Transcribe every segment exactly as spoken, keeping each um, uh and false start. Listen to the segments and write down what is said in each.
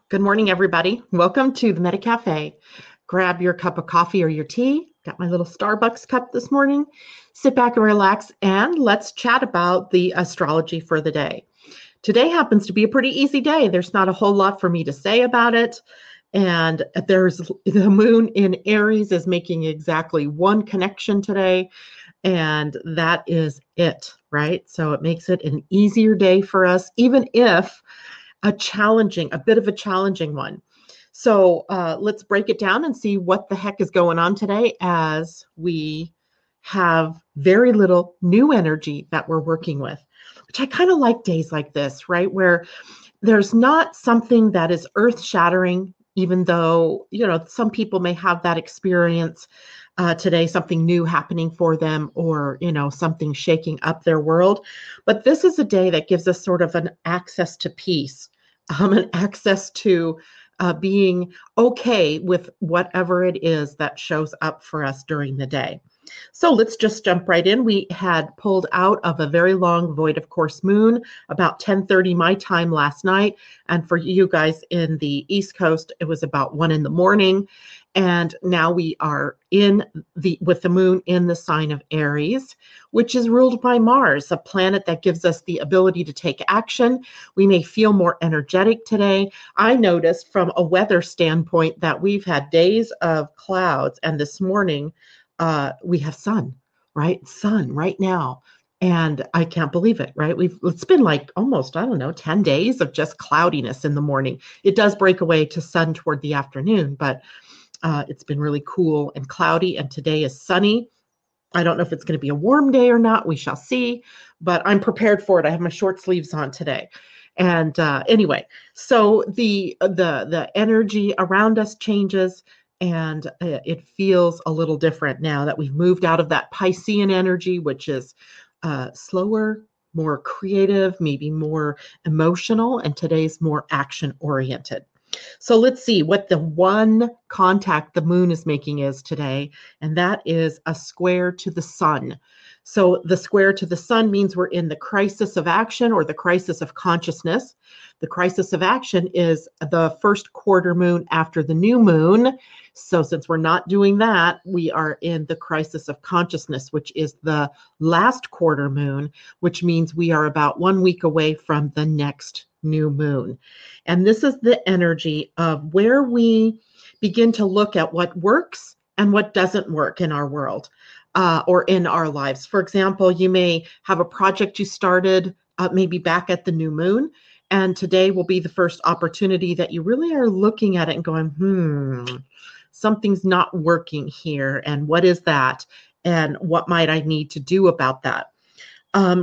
Good morning, everybody. Welcome to the Meta Cafe. Grab your cup of coffee or your tea. Got my little Starbucks cup this morning. Sit back and relax, and let's chat about the astrology for the day. Today happens to be a pretty easy day. There's not a whole lot for me to say about it. And there's the moon in Aries is making exactly one connection today. And that is it, right? So it makes it an easier day for us, even if a challenging, a bit of a challenging one. So uh, let's break it down and see what the heck is going on today as we have very little new energy that we're working with, which I kind of like days like this, right? Where there's not something that is earth shattering, even though, you know, some people may have that experience uh, today, something new happening for them or, you know, something shaking up their world. But this is a day that gives us sort of an access to peace, um, an access to uh, being okay with whatever it is that shows up for us during the day. So let's just jump right in. We had pulled out of a very long void of course moon about ten thirty my time last night. And for you guys in the East Coast, it was about one in the morning. And now we are in the with the moon in the sign of Aries, which is ruled by Mars, a planet that gives us the ability to take action. We may feel more energetic today. I noticed from a weather standpoint that we've had days of clouds, and this morning uh, we have sun, right? Sun right now. And I can't believe it, right? We've it's been like almost, I don't know, ten days of just cloudiness in the morning. It does break away to sun toward the afternoon, but uh, it's been really cool and cloudy. And today is sunny. I don't know if it's going to be a warm day or not. We shall see, but I'm prepared for it. I have my short sleeves on today. And uh, anyway, so the the the energy around us changes, and uh, it feels a little different now that we've moved out of that Piscean energy, which is uh, slower, more creative, maybe more emotional, and today's more action oriented. So let's see what the one contact the moon is making is today, and that is a square to the sun. So the square to the sun means we're in the crisis of action or the crisis of consciousness. The crisis of action is the first quarter moon after the new moon. So since we're not doing that, we are in the crisis of consciousness, which is the last quarter moon, which means we are about one week away from the next new moon. And this is the energy of where we begin to look at what works and what doesn't work in our world uh, or in our lives. For example, you may have a project you started uh, maybe back at the new moon, and today will be the first opportunity that you really are looking at it and going, hmm, something's not working here. And what is that? And what might I need to do about that? Um,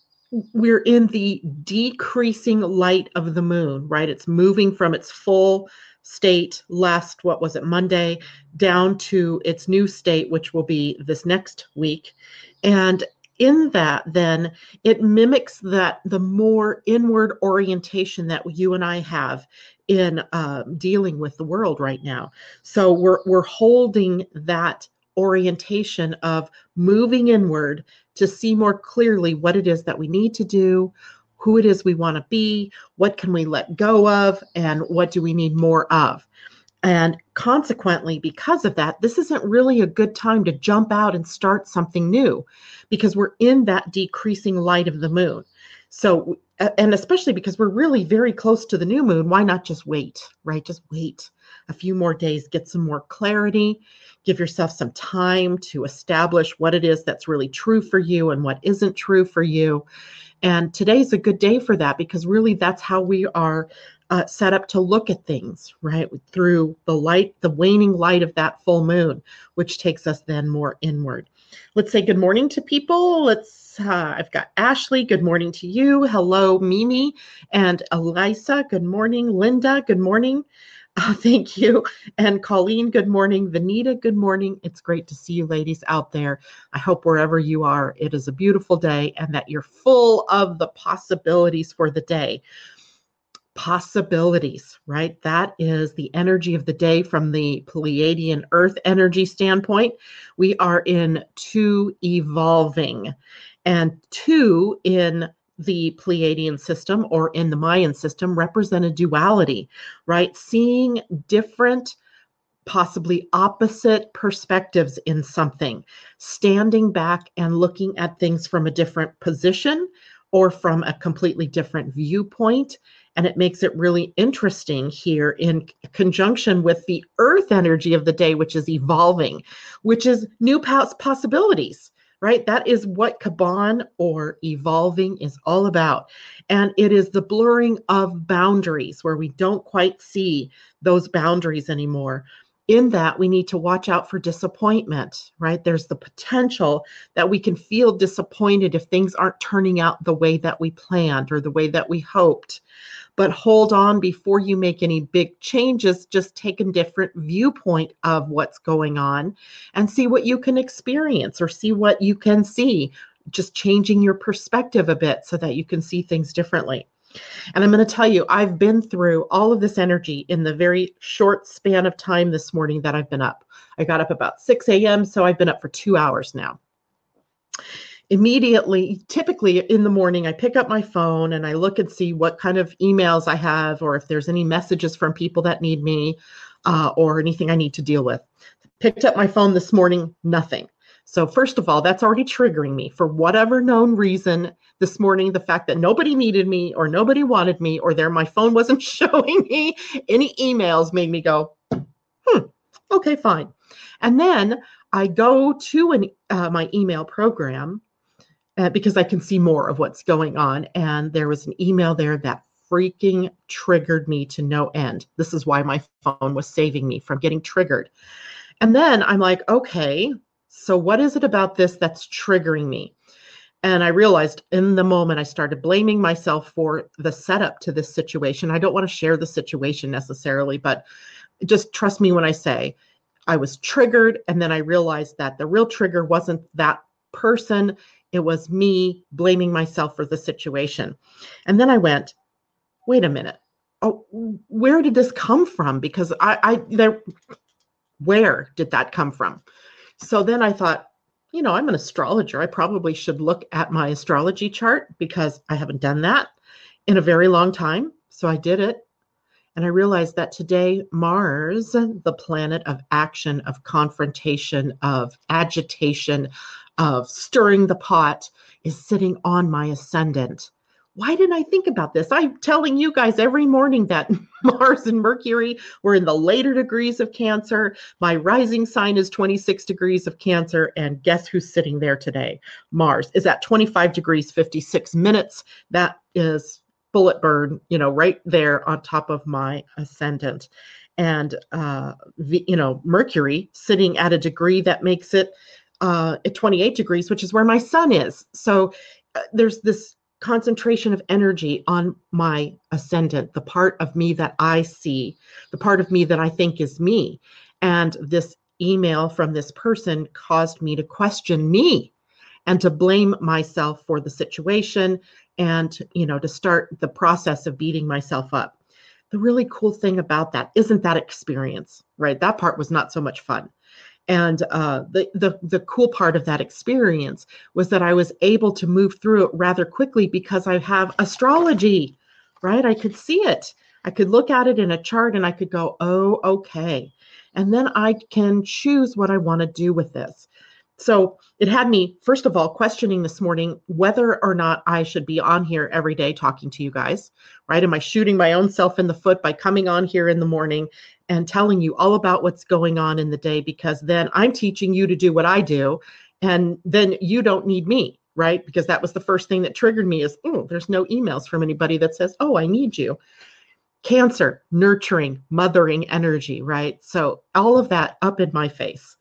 we're in the decreasing light of the moon, right? It's moving from its full state last, what was it, Monday, down to its new state, which will be this next week. And in that, then it mimics that the more inward orientation that you and I have in uh, dealing with the world right now. So we're we're holding that orientation of moving inward to see more clearly what it is that we need to do, who it is we want to be, what can we let go of, and what do we need more of. And consequently, because of that, this isn't really a good time to jump out and start something new because we're in that decreasing light of the moon. So, and especially because we're really very close to the new moon, why not just wait, right? Just wait a few more days, get some more clarity, give yourself some time to establish what it is that's really true for you and what isn't true for you. And today's a good day for that because really that's how we are uh, set up to look at things, right? Through the light, the waning light of that full moon, which takes us then more inward. Let's say good morning to people. Let's, uh, I've got Ashley. Good morning to you. Hello, Mimi and Elisa. Good morning. Linda. Good morning. Uh, thank you. And Colleen, good morning. Vanita, good morning. It's great to see you ladies out there. I hope wherever you are, it is a beautiful day and that you're full of the possibilities for the day. Possibilities, right? That is the energy of the day from the Pleiadian Earth energy standpoint. We are in two evolving and two in the Pleiadian system or in the Mayan system represented duality, right? Seeing different, possibly opposite perspectives in something, standing back and looking at things from a different position or from a completely different viewpoint. And it makes it really interesting here in conjunction with the earth energy of the day, which is evolving, which is new pos- possibilities, right? That is what Kaban or evolving is all about. And it is the blurring of boundaries where we don't quite see those boundaries anymore. In that, we need to watch out for disappointment, right? There's the potential that we can feel disappointed if things aren't turning out the way that we planned or the way that we hoped. But hold on before you make any big changes. Just take a different viewpoint of what's going on and see what you can experience or see what you can see, just changing your perspective a bit so that you can see things differently. And I'm going to tell you, I've been through all of this energy in the very short span of time this morning that I've been up. I got up about six a.m., so I've been up for two hours now. Immediately, typically in the morning, I pick up my phone and I look and see what kind of emails I have or if there's any messages from people that need me uh, or anything I need to deal with. Picked up my phone this morning, nothing. So first of all, that's already triggering me for whatever known reason this morning. The fact that nobody needed me or nobody wanted me or there my phone wasn't showing me any emails made me go, hmm, okay, fine. And then I go to an, uh, my email program uh, because I can see more of what's going on. And there was an email there that freaking triggered me to no end. This is why my phone was saving me from getting triggered. And then I'm like, okay, so what is it about this that's triggering me? And I realized in the moment I started blaming myself for the setup to this situation. I don't want to share the situation necessarily, but just trust me when I say I was triggered. And then I realized that the real trigger wasn't that person. It was me blaming myself for the situation. And then I went, wait a minute. Oh, where did this come from? Because I, I there, where did that come from? So then I thought, you know, I'm an astrologer. I probably should look at my astrology chart because I haven't done that in a very long time. So I did it. And I realized that today, Mars, the planet of action, of confrontation, of agitation, of stirring the pot, is sitting on my ascendant. Why didn't I think about this? I'm telling you guys every morning that Mars and Mercury were in the later degrees of Cancer. My rising sign is twenty-six degrees of Cancer. And guess who's sitting there today? Mars is at twenty-five degrees, fifty-six minutes. That is bullet burn, you know, right there on top of my ascendant. And, uh, the, you know, Mercury sitting at a degree that makes it uh, at twenty-eight degrees, which is where my sun is. So uh, there's this concentration of energy on my ascendant, the part of me that I see, the part of me that I think is me. And this email from this person caused me to question me and to blame myself for the situation and, you know, to start the process of beating myself up. The really cool thing about that isn't that experience, right? That part was not so much fun. And uh, the, the, the cool part of that experience was that I was able to move through it rather quickly because I have astrology, right? I could see it. I could look at it in a chart and I could go, oh, okay. And then I can choose what I want to do with this. So it had me, first of all, questioning this morning whether or not I should be on here every day talking to you guys, right? Am I shooting my own self in the foot by coming on here in the morning and telling you all about what's going on in the day? Because then I'm teaching you to do what I do, and then you don't need me, right? Because that was the first thing that triggered me is, oh, there's no emails from anybody that says, oh, I need you. Cancer, nurturing, mothering energy, right? So all of that up in my face.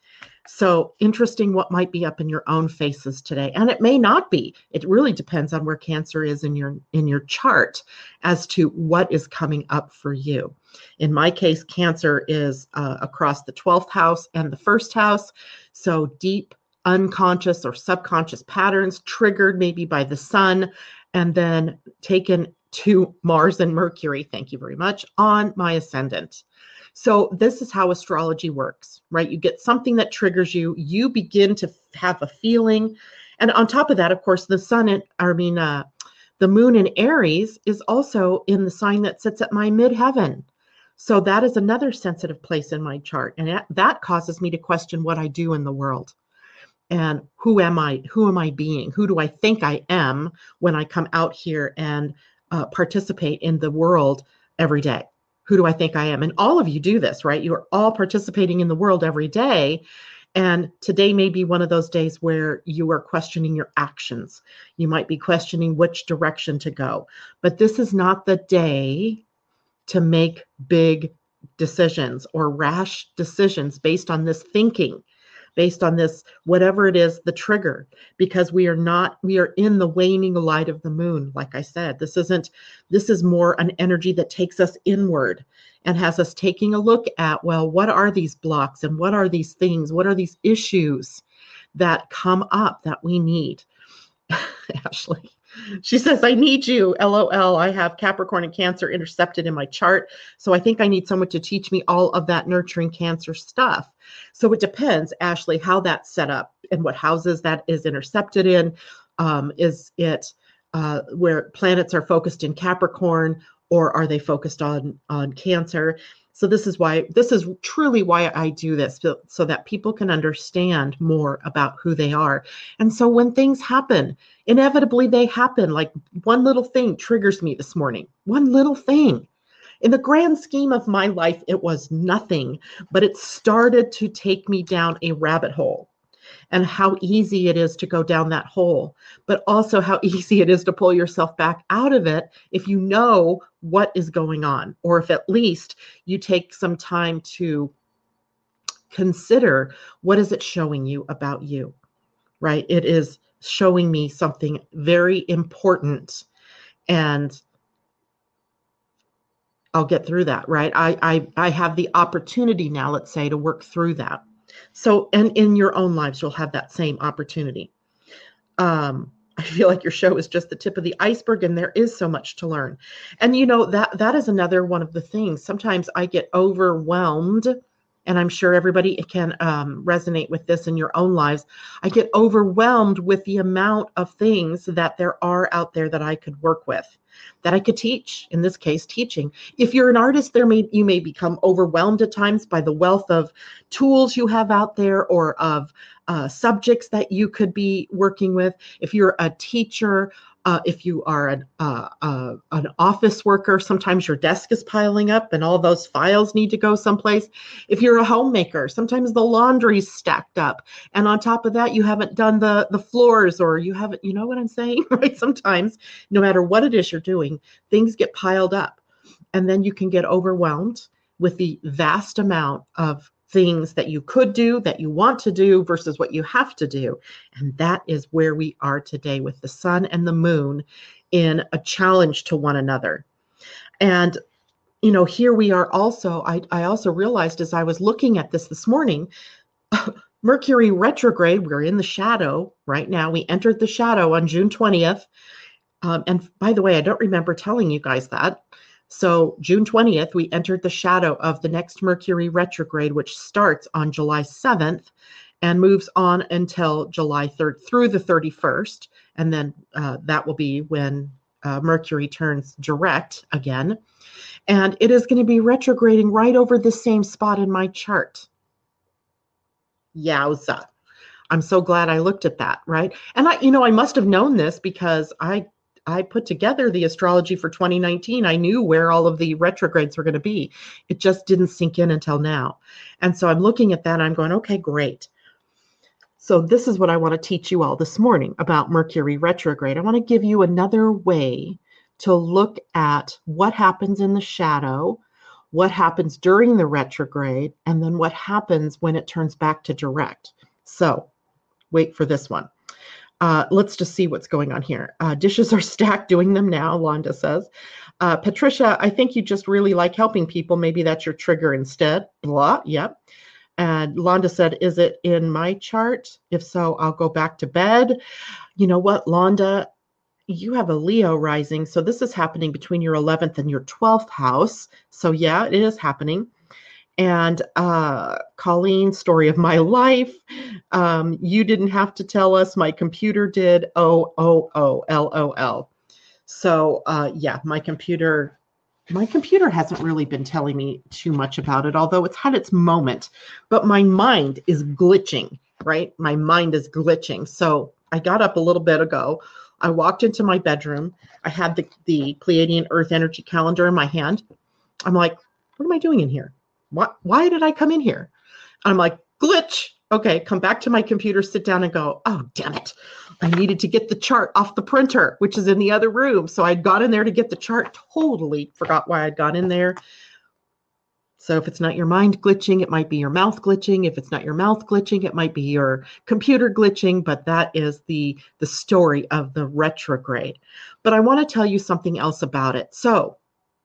So interesting what might be up in your own faces today. And it may not be. It really depends on where Cancer is in your in your chart as to what is coming up for you. In my case, Cancer is uh, across the twelfth house and the first house. So deep unconscious or subconscious patterns triggered maybe by the sun and then taken to Mars and Mercury, thank you very much, on my ascendant. So this is how astrology works, right? You get something that triggers you, you begin to have a feeling. And on top of that, of course, the sun, and, I mean, uh, The moon in Aries is also in the sign that sits at my midheaven. So that is another sensitive place in my chart. And that, that causes me to question what I do in the world. And who am I? Who am I being? Who do I think I am when I come out here and uh, participate in the world every day? Who do I think I am? And all of you do this, right? You are all participating in the world every day. And today may be one of those days where you are questioning your actions. You might be questioning which direction to go. But this is not the day to make big decisions or rash decisions based on this thinking, based on this, whatever it is, the trigger, because we are not, we are in the waning light of the moon. Like I said, this isn't, this is more an energy that takes us inward and has us taking a look at, well, what are these blocks and what are these things? What are these issues that come up that we need? Ashley, she says, I need you. L O L. I have Capricorn and Cancer intercepted in my chart. So I think I need someone to teach me all of that nurturing Cancer stuff. So it depends, Ashley, how that's set up and what houses that is intercepted in. Um, is it uh, where planets are focused in Capricorn, or are they focused on, on Cancer? So this is why, this is truly why I do this, so, so that people can understand more about who they are. And so when things happen, inevitably they happen. Like one little thing triggers me this morning, one little thing. In the grand scheme of my life, it was nothing, but it started to take me down a rabbit hole. And how easy it is to go down that hole, but also how easy it is to pull yourself back out of it if you know what is going on, or if at least you take some time to consider, what is it showing you about you, right? It is showing me something very important, and I'll get through that, right? I, I, I have the opportunity now, let's say, to work through that. So, and in your own lives, you'll have that same opportunity. Um, I feel like your show is just the tip of the iceberg, and there is so much to learn. And, you know, that that is another one of the things. Sometimes I get overwhelmed, and I'm sure everybody can um, resonate with this in your own lives. I get overwhelmed with the amount of things that there are out there that I could work with, that I could teach, in this case, teaching. If you're an artist, there may you may become overwhelmed at times by the wealth of tools you have out there, or of uh, subjects that you could be working with. If you're a teacher, uh, if you are an, uh, uh, an office worker, sometimes your desk is piling up and all those files need to go someplace. If you're a homemaker, sometimes the laundry's stacked up. And on top of that, you haven't done the, the floors, or you haven't, you know what I'm saying, right? Sometimes, no matter what it is you're doing, things get piled up. And then you can get overwhelmed with the vast amount of things that you could do, that you want to do, versus what you have to do. And that is where we are today, with the sun and the moon in a challenge to one another. And, you know, here we are also, I, I also realized as I was looking at this this morning, Mercury retrograde, we're in the shadow right now. We entered the shadow on June twentieth. Um, and by the way, I don't remember telling you guys that. So June twentieth, we entered the shadow of the next Mercury retrograde, which starts on July seventh and moves on until July third through the thirty-first. And then uh, that will be when uh, Mercury turns direct again. And it is going to be retrograding right over the same spot in my chart. Yowza. I'm so glad I looked at that, right? And I, you know, I must have known this because I I put together the astrology for twenty nineteen. I knew where all of the retrogrades were going to be. It just didn't sink in until now. And so I'm looking at that and I'm going, okay, great. So this is what I want to teach you all this morning about Mercury retrograde. I want to give you another way to look at what happens in the shadow, what happens during the retrograde, and then what happens when it turns back to direct. So wait for this one. Uh, let's just see what's going on here. Uh, dishes are stacked, doing them now, Londa says. Uh, Patricia, I think you just really like helping people. Maybe that's your trigger instead. Blah, yep. And Londa said, is it in my chart? If so, I'll go back to bed. You know what, Londa, you have a Leo rising. So this is happening between your eleventh and your twelfth house. So yeah, it is happening. And uh, Colleen, story of my life. Um, you didn't have to tell us. My computer did. Oh, oh, oh, L O L. So uh, yeah, my computer, my computer hasn't really been telling me too much about it, although it's had its moment, but my mind is glitching, right? My mind is glitching. So I got up a little bit ago. I walked into my bedroom. I had the, the Pleiadian Earth Energy Calendar in my hand. I'm like, what am I doing in here? What, why did I come in here? I'm like, glitch. Okay, come back to my computer, sit down and go, oh, damn it. I needed to get the chart off the printer, which is in the other room. So I'd gone in there to get the chart, totally forgot why I'd gone in there. So if it's not your mind glitching, it might be your mouth glitching. If it's not your mouth glitching, it might be your computer glitching, but that is the, the story of the retrograde. But I want to tell you something else about it. So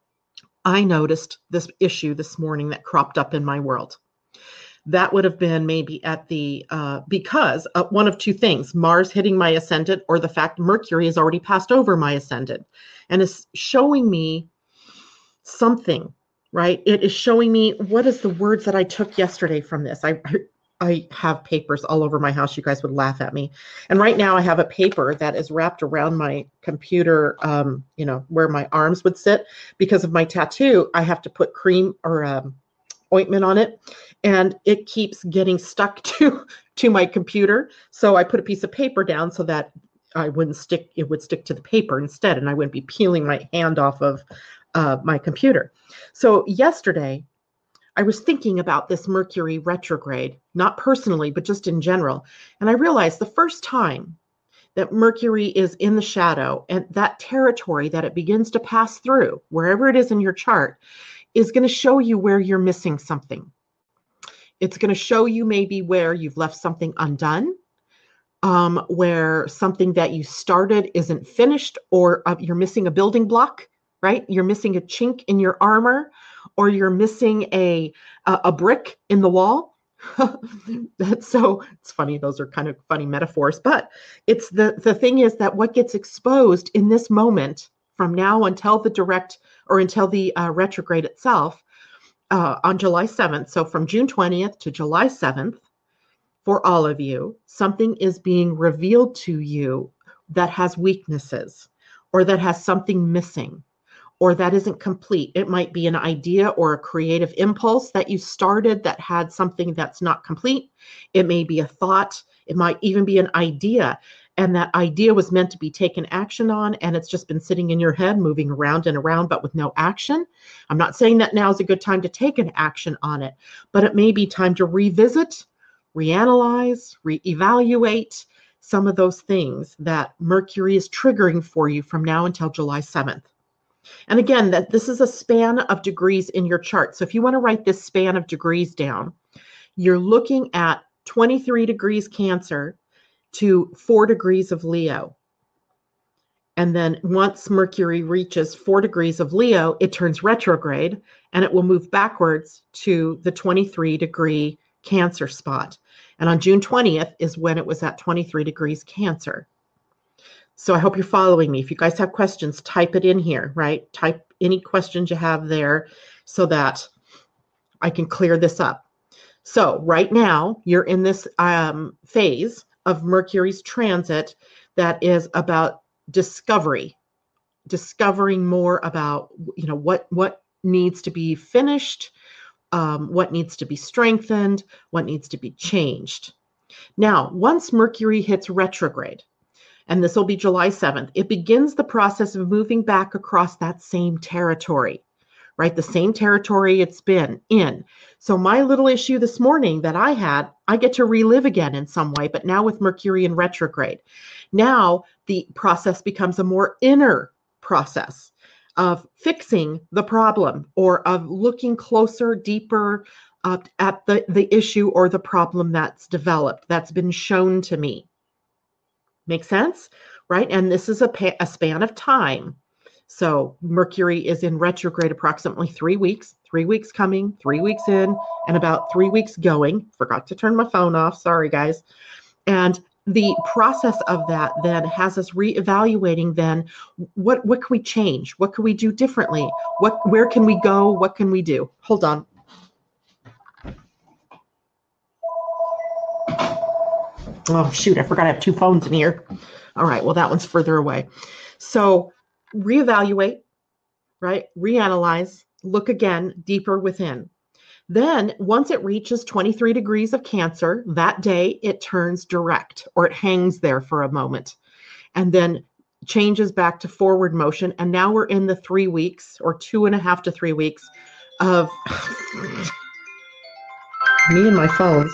I noticed this issue this morning that cropped up in my world. That would have been maybe at the, uh, because uh, one of two things, Mars hitting my ascendant, or the fact Mercury has already passed over my ascendant and is showing me something, right? It is showing me, what is the words that I took yesterday from this? I, I have papers all over my house. You guys would laugh at me. And right now I have a paper that is wrapped around my computer, um, you know, where my arms would sit. Because of my tattoo, I have to put cream or um, ointment on it, and it keeps getting stuck to to my computer. So I put a piece of paper down so that I wouldn't stick, it would stick to the paper instead, and I wouldn't be peeling my hand off of uh, my computer. So yesterday I was thinking about this Mercury retrograde, not personally, but just in general. And I realized the first time that Mercury is in the shadow, and that territory that it begins to pass through, wherever it is in your chart, is going to show you where you're missing something. It's going to show you maybe where you've left something undone, um, where something that you started isn't finished, or uh, you're missing a building block, right? You're missing a chink in your armor, or you're missing a, a, a brick in the wall. That's so, it's funny. Those are kind of funny metaphors, but it's the, the thing is that what gets exposed in this moment from now until the direct, or until the uh, retrograde itself, uh, on July seventh. So from June twentieth to July seventh, for all of you, something is being revealed to you that has weaknesses, or that has something missing, or that isn't complete. It might be an idea or a creative impulse that you started that had something that's not complete. It may be a thought. It might even be an idea, and that idea was meant to be taken action on, and it's just been sitting in your head, moving around and around, but with no action. I'm not saying that now is a good time to take an action on it, but it may be time to revisit, reanalyze, reevaluate some of those things that Mercury is triggering for you from now until July seventh. And again, that this is a span of degrees in your chart. So if you want to write this span of degrees down, you're looking at twenty-three degrees Cancer to four degrees of Leo. And then once Mercury reaches four degrees of Leo, it turns retrograde, and it will move backwards to the twenty-three degree Cancer spot. And on June twentieth is when it was at twenty-three degrees Cancer. So I hope you're following me. If you guys have questions, type it in here, right? Type any questions you have there so that I can clear this up. So right now, you're in this um, phase of Mercury's transit that is about discovery, discovering more about, you know, what, what needs to be finished, um, what needs to be strengthened, what needs to be changed. Now, once Mercury hits retrograde, and this will be July seventh, it begins the process of moving back across that same territory, right? The same territory it's been in. So my little issue this morning that I had, I get to relive again in some way, but now with Mercury in retrograde. Now the process becomes a more inner process of fixing the problem, or of looking closer, deeper uh, at the, the issue or the problem that's developed, that's been shown to me. Make sense, right? And this is a, pa- a span of time. So Mercury is in retrograde approximately three weeks, three weeks coming, three weeks in, and about three weeks going. Forgot to turn my phone off. Sorry, guys. And the process of that then has us reevaluating then what, what can we change? What can we do differently? What, where can we go? What can we do? Hold on. Oh, shoot, I forgot I have two phones in here. All right, well, that one's further away. So reevaluate, right? Reanalyze, look again, deeper within. Then once it reaches twenty-three degrees of Cancer, that day it turns direct, or it hangs there for a moment and then changes back to forward motion. And now we're in the three weeks or two and a half to three weeks of me and my phones.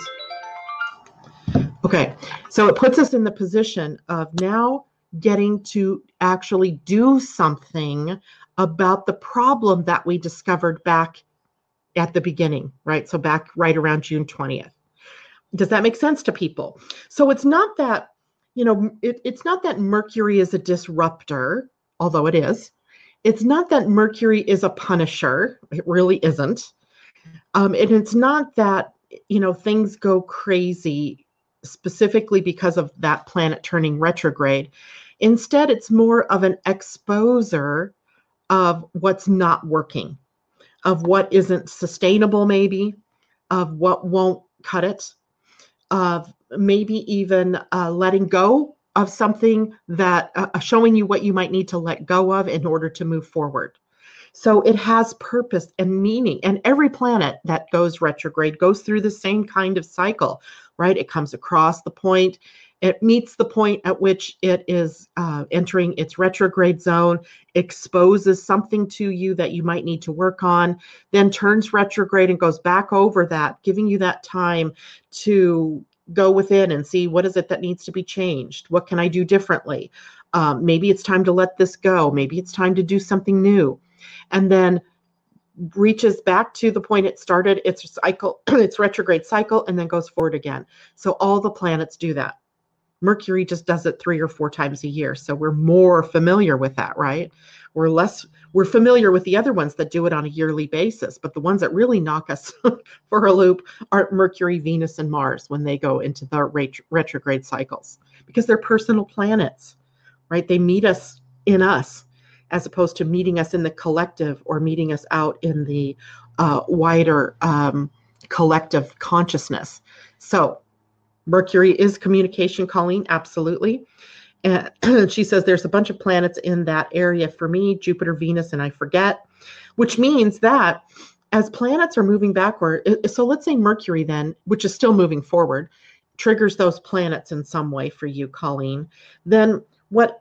Okay, so it puts us in the position of now getting to actually do something about the problem that we discovered back at the beginning, right? So back right around June twentieth. Does that make sense to people? So it's not that, you know, it, it's not that Mercury is a disruptor, although it is. It's not that Mercury is a punisher. It really isn't. Um, and it's not that, you know, things go crazy specifically because of that planet turning retrograde. Instead, it's more of an exposer of what's not working, of what isn't sustainable, maybe, of what won't cut it, of maybe even uh, letting go of something that, uh, showing you what you might need to let go of in order to move forward. So it has purpose and meaning. And every planet that goes retrograde goes through the same kind of cycle, right? It comes across the point. It meets the point at which it is uh, entering its retrograde zone, exposes something to you that you might need to work on, then turns retrograde and goes back over that, giving you that time to go within and see what is it that needs to be changed? What can I do differently? Um, maybe it's time to let this go. Maybe it's time to do something new. And then reaches back to the point it started its cycle, its retrograde cycle, and then goes forward again. So all the planets do that. Mercury just does it three or four times a year. So we're more familiar with that, right? We're less, we're familiar with the other ones that do it on a yearly basis, but the ones that really knock us for a loop are Mercury, Venus, and Mars when they go into the ret- retrograde cycles, because they're personal planets, right? They meet us in us, as opposed to meeting us in the collective or meeting us out in the uh, wider um, collective consciousness. So Mercury is communication, Colleen, absolutely. And she says there's a bunch of planets in that area for me, Jupiter, Venus, and I forget, which means that as planets are moving backward, so let's say Mercury then, which is still moving forward, triggers those planets in some way for you, Colleen, then what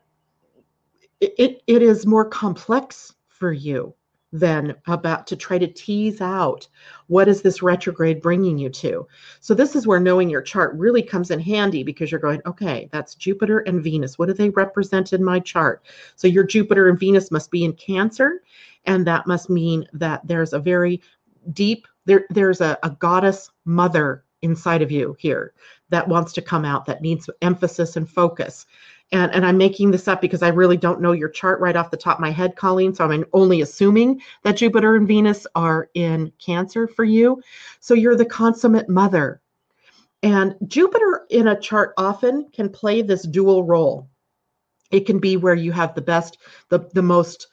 it, it is more complex for you than about to try to tease out what is this retrograde bringing you to. So this is where knowing your chart really comes in handy, because you're going, okay, that's Jupiter and Venus. What do they represent in my chart? So your Jupiter and Venus must be in Cancer, and that must mean that there's a very deep, there, there's a, a goddess mother inside of you here that wants to come out, that needs emphasis and focus. And, and I'm making this up because I really don't know your chart right off the top of my head, Colleen. So I'm only assuming that Jupiter and Venus are in Cancer for you. So you're the consummate mother. And Jupiter in a chart often can play this dual role. It can be where you have the best, the, the most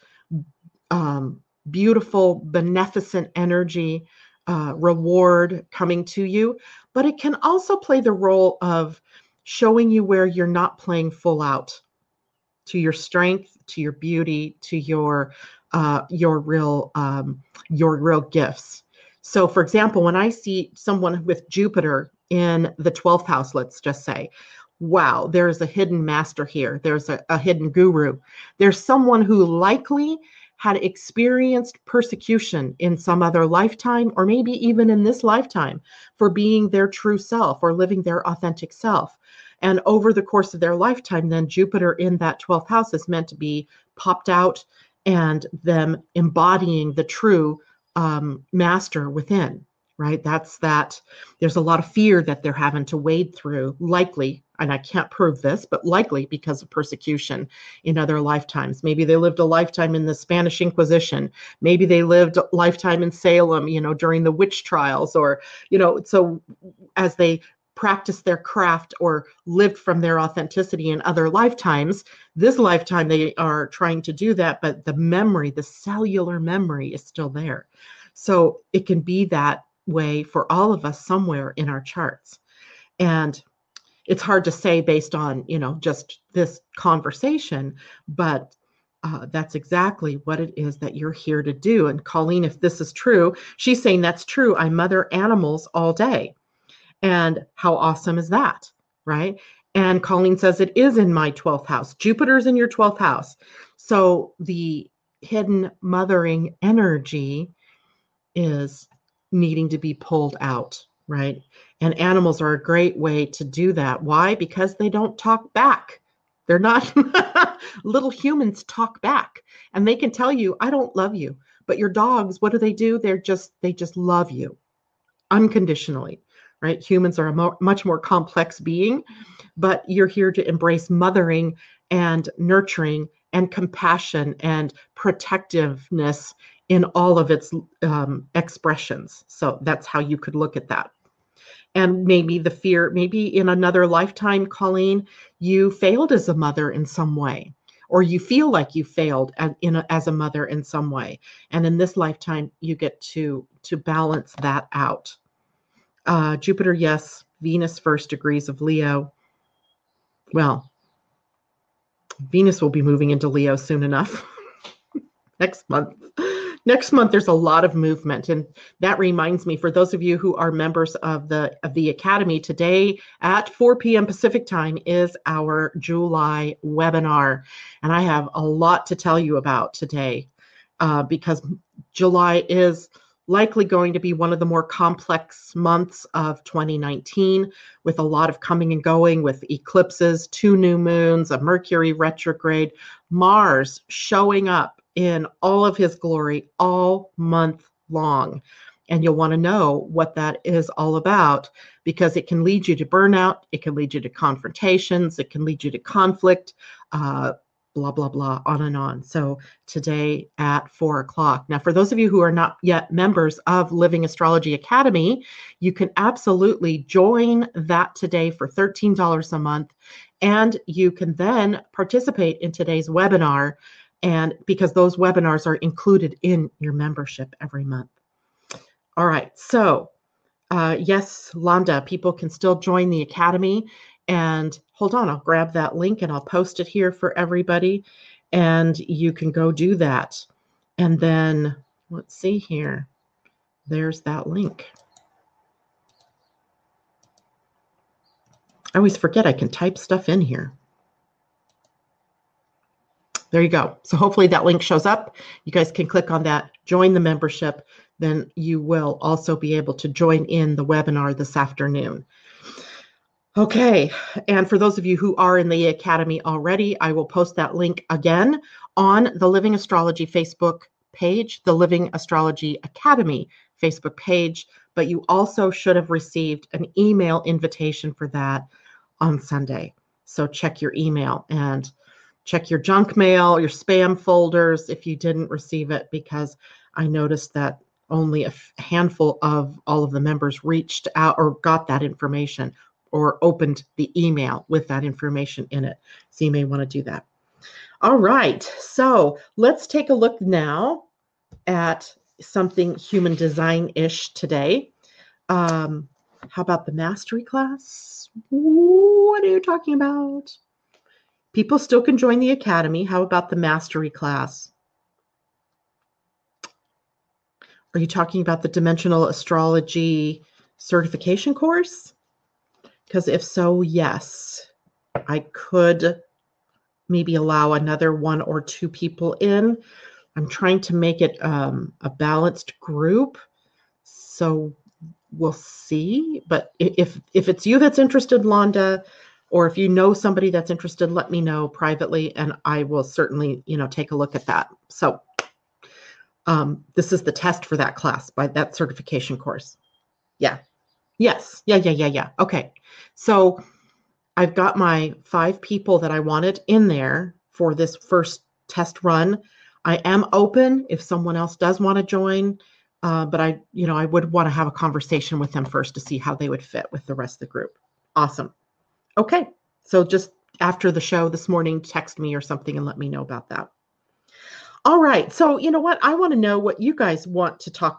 um, beautiful, beneficent energy, uh, reward coming to you. But it can also play the role of showing you where you're not playing full out to your strength, to your beauty, to your uh, your real um, your real gifts. So, for example, when I see someone with Jupiter in the twelfth house, let's just say, wow, there's a hidden master here. There's a, a hidden guru. There's someone who likely had experienced persecution in some other lifetime, or maybe even in this lifetime, for being their true self or living their authentic self. And over the course of their lifetime, then Jupiter in that twelfth house is meant to be popped out and them embodying the true um, master within, right? That's that. There's a lot of fear that they're having to wade through, likely, and I can't prove this, but likely because of persecution in other lifetimes. Maybe they lived a lifetime in the Spanish Inquisition. Maybe they lived a lifetime in Salem, you know, during the witch trials, or, you know, so as they practiced their craft or lived from their authenticity in other lifetimes, this lifetime they are trying to do that, but the memory, the cellular memory is still there. So it can be that way for all of us somewhere in our charts. And it's hard to say based on, you know, just this conversation, but uh, that's exactly what it is that you're here to do. And Colleen, if this is true, she's saying that's true. I mother animals all day. And how awesome is that, right? And Colleen says it is in my twelfth house. Jupiter's in your twelfth house. So the hidden mothering energy is needing to be pulled out, right? And animals are a great way to do that. Why? Because they don't talk back. They're not, little humans talk back, and they can tell you, I don't love you. But your dogs, what do they do? They're just, they just love you unconditionally, right? Humans are a mo- much more complex being, but you're here to embrace mothering and nurturing and compassion and protectiveness in all of its um, expressions. So that's how you could look at that. And maybe the fear, maybe in another lifetime, Colleen, you failed as a mother in some way, or you feel like you failed as, in a, as a mother in some way. And in this lifetime, you get to, to balance that out. Uh, Jupiter, yes. Venus, first degrees of Leo. Well, Venus will be moving into Leo soon enough. Next month. Next month, there's a lot of movement. And that reminds me, for those of you who are members of the of the Academy, today at four p.m. Pacific time is our July webinar. And I have a lot to tell you about today uh, because July is likely going to be one of the more complex months of twenty nineteen, with a lot of coming and going, with eclipses, two new moons, a Mercury retrograde, Mars showing up in all of his glory all month long. And you'll want to know what that is all about, because it can lead you to burnout, it can lead you to confrontations, it can lead you to conflict, uh, blah, blah, blah, on and on. So today at four o'clock. Now, for those of you who are not yet members of Living Astrology Academy, you can absolutely join that today for thirteen dollars a month. And you can then participate in today's webinar, and because those webinars are included in your membership every month. All right, so uh, yes, Londa, people can still join the Academy. And hold on, I'll grab that link and I'll post it here for everybody. And you can go do that. And then let's see here. There's that link. I always forget I can type stuff in here. There you go. So hopefully that link shows up. You guys can click on that, join the membership. Then you will also be able to join in the webinar this afternoon. Okay, and for those of you who are in the Academy already, I will post that link again on the Living Astrology Facebook page, the Living Astrology Academy Facebook page, but you also should have received an email invitation for that on Sunday. So check your email and check your junk mail, your spam folders if you didn't receive it, because I noticed that only a handful of all of the members reached out or got that information or opened the email with that information in it. So you may want to do that. All right, so let's take a look now at something human design-ish today. Um, how about the mastery class? What are you talking about? People still can join the Academy. How about the mastery class? Are you talking about the Dimensional Astrology certification course? Because if so, yes, I could maybe allow another one or two people in. I'm trying to make it um, a balanced group, so we'll see. But if if it's you that's interested, Londa, or if you know somebody that's interested, let me know privately, and I will certainly, you know, take a look at that. So um, this is the test for that class, by that certification course. Yeah. Yes. Yeah, yeah, yeah, yeah. Okay. So I've got my five people that I wanted in there for this first test run. I am open if someone else does want to join, uh, but I, you know, I would want to have a conversation with them first to see how they would fit with the rest of the group. Awesome. Okay. So just after the show this morning, text me or something and let me know about that. All right. So you know what? I want to know what you guys want to talk about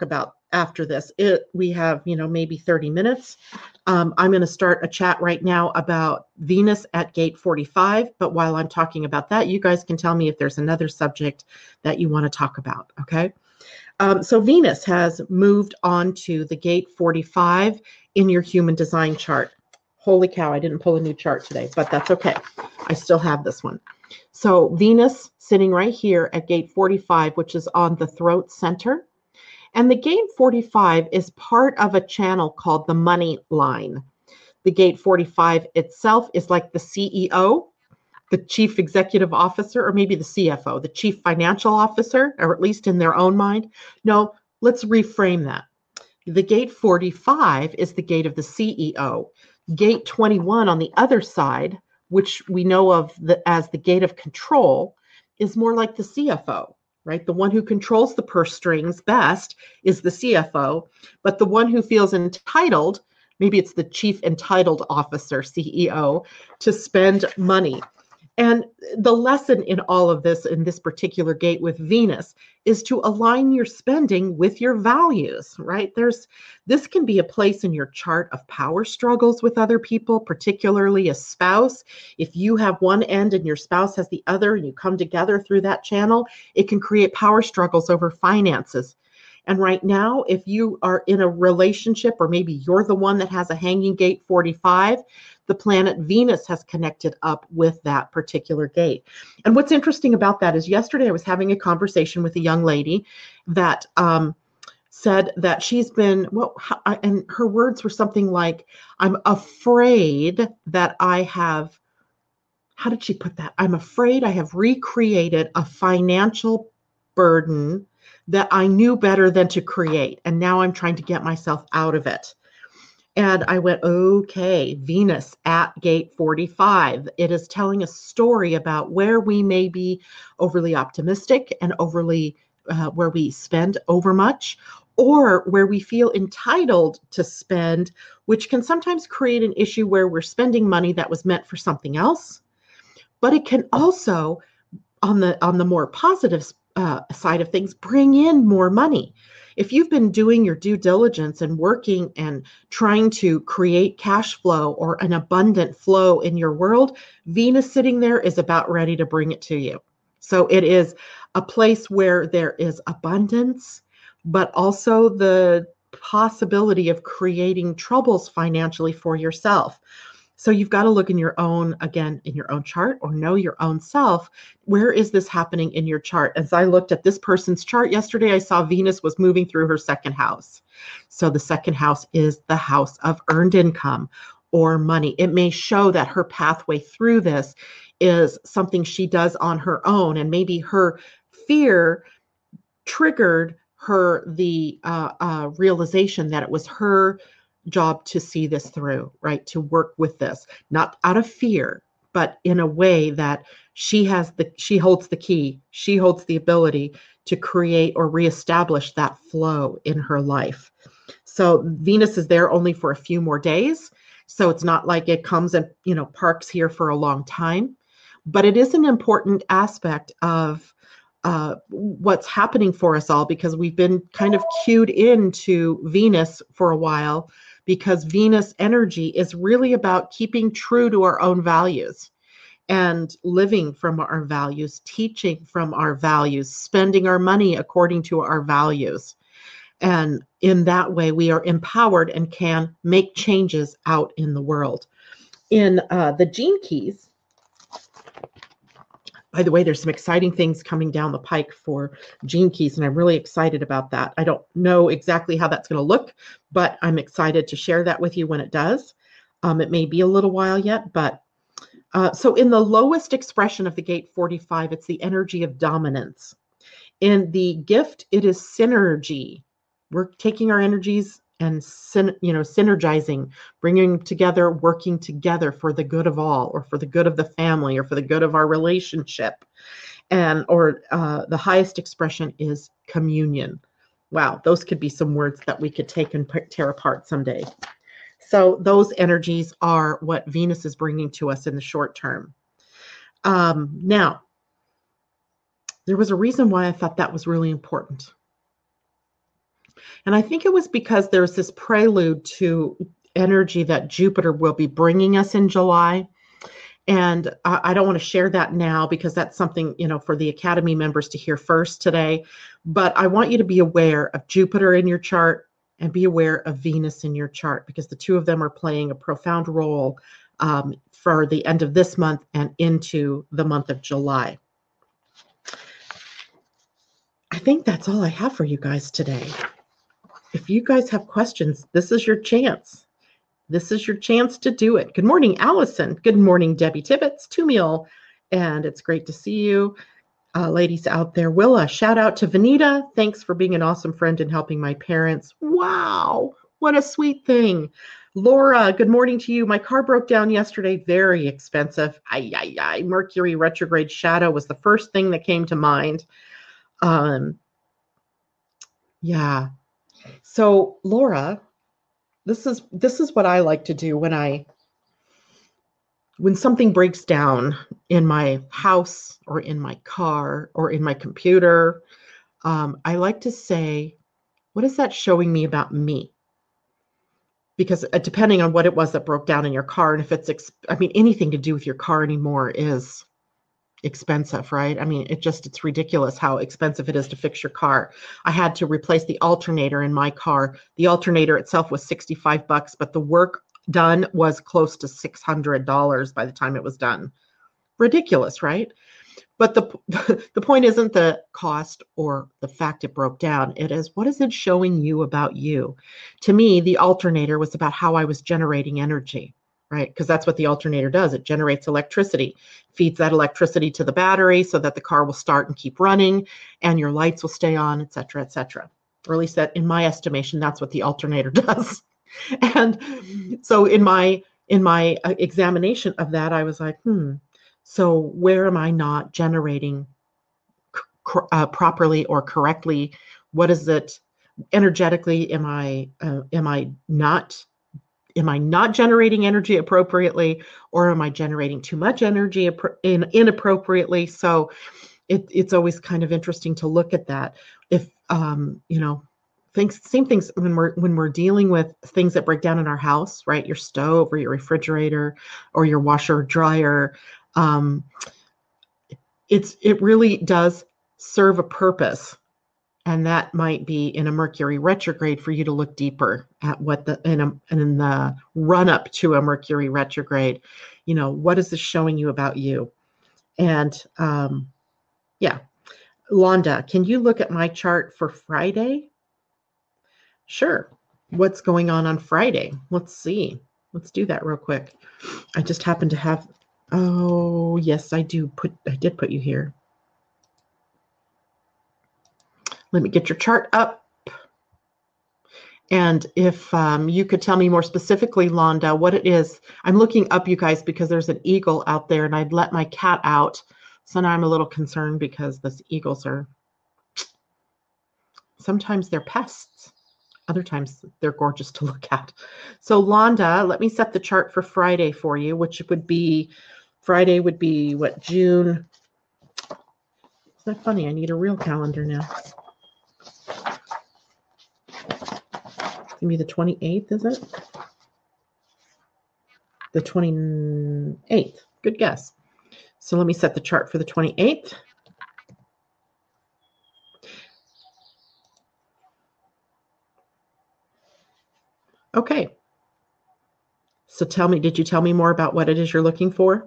after this. It, we have, you know, maybe thirty minutes. Um, I'm going to start a chat right now about Venus at gate forty-five. But while I'm talking about that, you guys can tell me if there's another subject that you want to talk about. Okay. Um, so Venus has moved on to the gate forty-five in your human design chart. Holy cow, I didn't pull a new chart today, but that's okay. I still have this one. So Venus sitting right here at gate forty-five, which is on the throat center. And the gate forty-five is part of a channel called the money line. The gate forty-five itself is like the C E O, the chief executive officer, or maybe the C F O, the chief financial officer, or at least in their own mind. No, let's reframe that. The gate forty-five is the gate of the C E O. Gate twenty-one on the other side, which we know of the, as the gate of control, is more like the C F O. Right? The one who controls the purse strings best is the C F O, but the one who feels entitled, maybe it's the chief entitled officer, C E O, to spend money. And the lesson in all of this, in this particular gate with Venus, is to align your spending with your values, right? There's, this can be a place in your chart of power struggles with other people, particularly a spouse. If you have one end and your spouse has the other, and you come together through that channel, it can create power struggles over finances. And right now, if you are in a relationship, or maybe you're the one that has a hanging gate forty-five, the planet Venus has connected up with that particular gate. And what's interesting about that is yesterday I was having a conversation with a young lady that um, said that she's been, well, and her words were something like, I'm afraid that I have, how did she put that? I'm afraid I have recreated a financial burden that I knew better than to create. And now I'm trying to get myself out of it. And I went, okay, Venus at gate forty-five. It is telling a story about where we may be overly optimistic and overly, uh, where we spend over much, or where we feel entitled to spend, which can sometimes create an issue where we're spending money that was meant for something else. But it can also, on the on the more positive uh, side of things, bring in more money. If you've been doing your due diligence and working and trying to create cash flow or an abundant flow in your world, Venus sitting there is about ready to bring it to you. So it is a place where there is abundance, but also the possibility of creating troubles financially for yourself. So you've got to look in your own, again, in your own chart, or know your own self. Where is this happening in your chart? As I looked at this person's chart yesterday, I saw Venus was moving through her second house. So the second house is the house of earned income or money. It may show that her pathway through this is something she does on her own, and maybe her fear triggered her the uh, uh, realization that it was her job to see this through, right? To work with this, not out of fear, but in a way that she has the, she holds the key, she holds the ability to create or reestablish that flow in her life. So Venus is there only for a few more days. So it's not like it comes and, you know, parks here for a long time, but it is an important aspect of uh, what's happening for us all, because we've been kind of cued into Venus for a while, because Venus energy is really about keeping true to our own values and living from our values, teaching from our values, spending our money according to our values. And in that way, we are empowered and can make changes out in the world. In uh, the Gene Keys, by the way, there's some exciting things coming down the pike for Gene Keys, and I'm really excited about that. I don't know exactly how that's going to look, but I'm excited to share that with you when it does. Um, it may be a little while yet, but uh, so in the lowest expression of the gate forty-five, it's the energy of dominance. In the gift, it is synergy. We're taking our energies and syn, you know, synergizing, bringing together, working together for the good of all, or for the good of the family, or for the good of our relationship. And or uh, the highest expression is communion. Wow, those could be some words that we could take and tear apart someday. So those energies are what Venus is bringing to us in the short term. Um, now, there was a reason why I thought that was really important. And I think it was because there's this prelude to energy that Jupiter will be bringing us in July. And I, I don't want to share that now because that's something, you know, for the Academy members to hear first today. But I want you to be aware of Jupiter in your chart and be aware of Venus in your chart, because the two of them are playing a profound role um, for the end of this month and into the month of July. I think that's all I have for you guys today. If you guys have questions, this is your chance. This is your chance to do it. Good morning, Allison. Good morning, Debbie Tibbetts, Tumiel, and it's great to see you. Uh, ladies out there, Willa, shout out to Vanita. Thanks for being an awesome friend and helping my parents. Wow, what a sweet thing. Laura, good morning to you. My car broke down yesterday. Very expensive. Ay, ay, ay. Mercury retrograde shadow was the first thing that came to mind. Um, yeah. So Laura, this is this is what I like to do when I when something breaks down in my house or in my car or in my computer. Um, I like to say, what is that showing me about me? Because uh, depending on what it was that broke down in your car, and if it's, ex- I mean, anything to do with your car anymore is expensive, right? I mean, it just, it's ridiculous how expensive it is to fix your car. I had to replace the alternator in my car. The alternator itself was sixty-five bucks, but the work done was close to six hundred dollars by the time it was done. Ridiculous, right? But the the point isn't the cost or the fact it broke down. It is, what is it showing you about you? To me, the alternator was about how I was generating energy, right? Because that's what the alternator does. It generates electricity, feeds that electricity to the battery so that the car will start and keep running and your lights will stay on, et cetera, et cetera. Or at least that, in my estimation, that's what the alternator does. And so in my in my examination of that, I was like, hmm, so where am I not generating cr- uh, properly or correctly? What is it energetically? Am I uh, am I not am I not generating energy appropriately, or am I generating too much energy in, inappropriately? So it, it's always kind of interesting to look at that. If um, you know. Things, same things when we're when we're dealing with things that break down in our house, right? Your stove or your refrigerator or your washer or dryer. Um, it's it really does serve a purpose, and that might be in a Mercury retrograde for you to look deeper at what the in a in the run up to a Mercury retrograde. You know, what is this showing you about you? And um, yeah, Londa, can you look at my chart for Friday? Sure. What's going on on Friday? Let's see. Let's do that real quick. I just happen to have, oh, yes, I do put, I did put you here. Let me get your chart up. And if um, you could tell me more specifically, Londa, what it is. I'm looking up, you guys, because there's an eagle out there and I'd let my cat out. So now I'm a little concerned because those eagles are, sometimes they're pests. Other times they're gorgeous to look at. So Londa, let me set the chart for Friday for you, which would be, Friday would be what, June? Is that funny? I need a real calendar now. It's gonna be the twenty-eighth, is it? The twenty-eighth, good guess. So let me set the chart for the twenty-eighth. Okay. So tell me, did you tell me more about what it is you're looking for?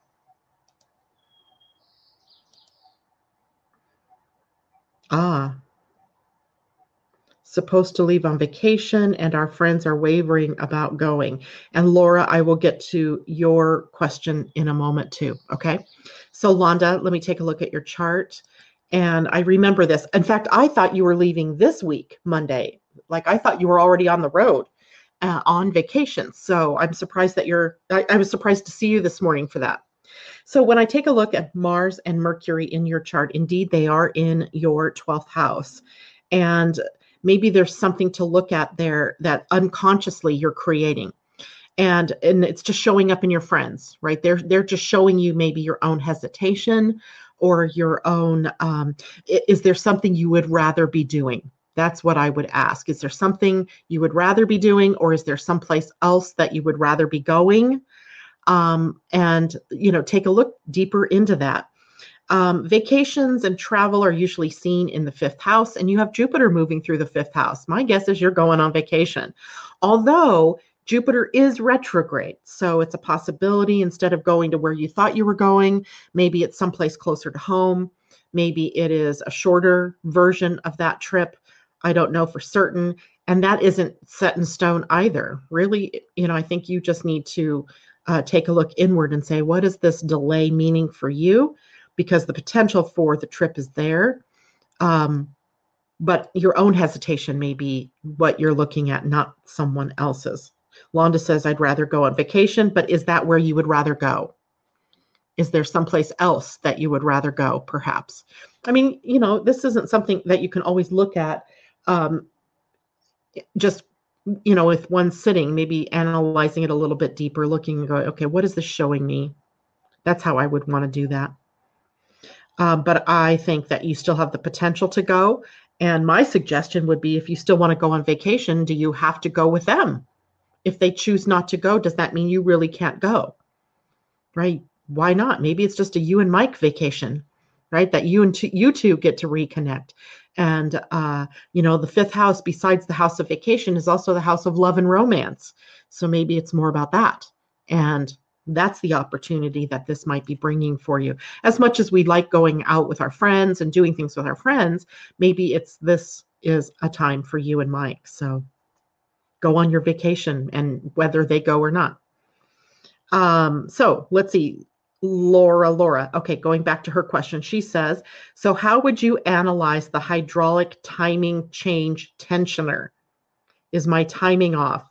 Ah. Supposed to leave on vacation and our friends are wavering about going. And Laura, I will get to your question in a moment too. Okay. So Londa, let me take a look at your chart. And I remember this. In fact, I thought you were leaving this week, Monday. Like I thought you were already on the road. Uh, on vacation. So I'm surprised that you're, I, I was surprised to see you this morning for that. So when I take a look at Mars and Mercury in your chart, indeed, they are in your twelfth house. And maybe there's something to look at there that unconsciously you're creating. And, and it's just showing up in your friends, right? They're, they're just showing you maybe your own hesitation or your own, um, is there something you would rather be doing? That's what I would ask. Is there something you would rather be doing, or is there someplace else that you would rather be going? Um, and, you know, take a look deeper into that. Um, vacations and travel are usually seen in the fifth house, and you have Jupiter moving through the fifth house. My guess is you're going on vacation. Although Jupiter is retrograde, so it's a possibility instead of going to where you thought you were going, maybe it's someplace closer to home. Maybe it is a shorter version of that trip. I don't know for certain. And that isn't set in stone either. Really, you know, I think you just need to uh, take a look inward and say, what is this delay meaning for you? Because the potential for the trip is there. Um, but your own hesitation may be what you're looking at, not someone else's. Londa says, I'd rather go on vacation, but is that where you would rather go? Is there someplace else that you would rather go, perhaps? I mean, you know, this isn't something that you can always look at um, just, you know, with one sitting, maybe analyzing it a little bit deeper, looking and going, okay, what is this showing me? That's how I would want to do that. Um, but I think that you still have the potential to go. And my suggestion would be, if you still want to go on vacation, do you have to go with them? If they choose not to go, does that mean you really can't go? Right? Why not? Maybe it's just a you and Mike vacation, right? That you and two, you two get to reconnect. And, uh, you know, the fifth house, besides the house of vacation, is also the house of love and romance. So maybe it's more about that. And that's the opportunity that this might be bringing for you. As much as we like going out with our friends and doing things with our friends, maybe it's this is a time for you and Mike. So go on your vacation, and whether they go or not. Um, so let's see. Laura, Laura. Okay, going back to her question. She says, so how would you analyze the hydraulic timing change tensioner? Is my timing off?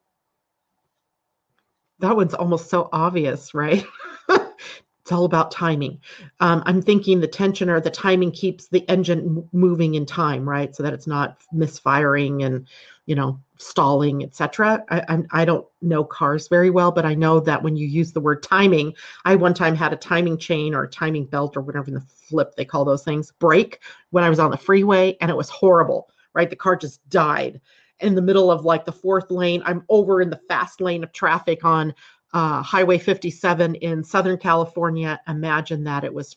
That one's almost so obvious, right? It's all about timing. Um, I'm thinking the tensioner, the timing keeps the engine moving in time, right? So that it's not misfiring and, you know, stalling, et cetera. I, I, I don't know cars very well, but I know that when you use the word timing, I one time had a timing chain or a timing belt or whatever in the flip they call those things break when I was on the freeway, and it was horrible, right? The car just died in the middle of like the fourth lane. I'm over in the fast lane of traffic on uh, Highway fifty-seven in Southern California. Imagine that. It was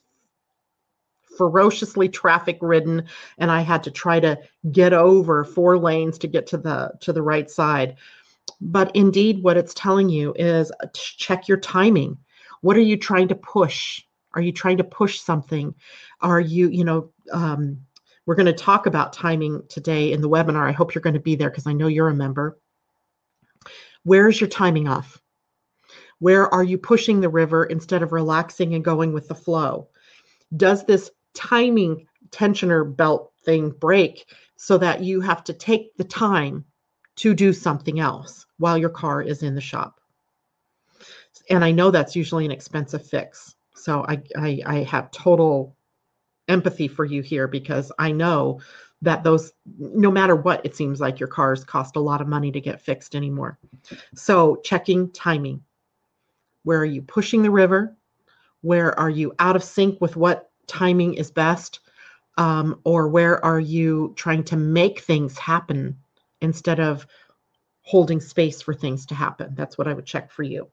ferociously traffic ridden, and I had to try to get over four lanes to get to the to the right side. But indeed, what it's telling you is check your timing. What are you trying to push? Are you trying to push something? Are you, you know, um, we're going to talk about timing today in the webinar. I hope you're going to be there because I know you're a member. Where is your timing off? Where are you pushing the river instead of relaxing and going with the flow? Does this timing tensioner belt thing break so that you have to take the time to do something else while your car is in the shop? And I know that's usually an expensive fix. So I, I, I have total empathy for you here, because I know that those, no matter what, it seems like your cars cost a lot of money to get fixed anymore. So checking timing. Where are you pushing the river? Where are you out of sync with what timing is best? Um, or where are you trying to make things happen instead of holding space for things to happen? That's what I would check for you.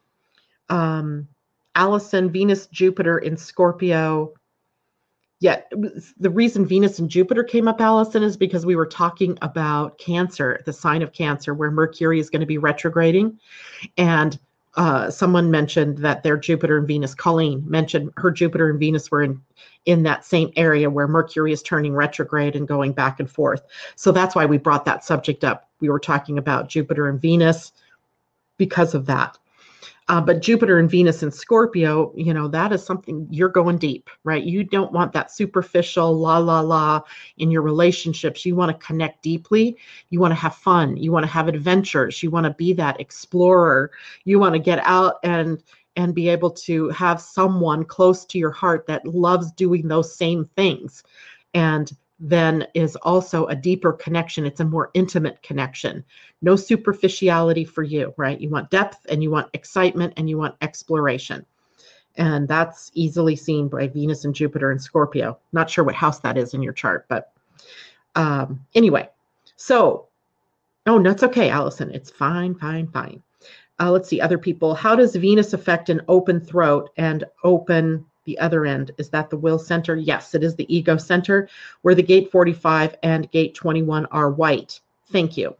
Um, Allison, Venus, Jupiter in Scorpio. Yeah, the reason Venus and Jupiter came up, Allison, is because we were talking about Cancer, the sign of Cancer, where Mercury is going to be retrograding. And uh, someone mentioned that their Jupiter and Venus, Colleen mentioned her Jupiter and Venus were in, in that same area where Mercury is turning retrograde and going back and forth. So that's why we brought that subject up. We were talking about Jupiter and Venus because of that. Uh, but Jupiter and Venus in Scorpio, you know, that is something you're going deep, right? You don't want that superficial la, la, la in your relationships. You want to connect deeply. You want to have fun. You want to have adventures. You want to be that explorer. You want to get out and and be able to have someone close to your heart that loves doing those same things. And then is also a deeper connection. It's a more intimate connection. No superficiality for you, right? You want depth, and you want excitement, and you want exploration. And that's easily seen by Venus and Jupiter and Scorpio. Not sure what house that is in your chart, but Um, anyway, so, oh, no, it's okay, Allison. It's fine, fine, fine. Uh, let's see, other people. How does Venus affect an open throat and open the other end? Is that the will center? Yes, it is the ego center, where the gate forty-five and gate twenty-one are white. Thank you.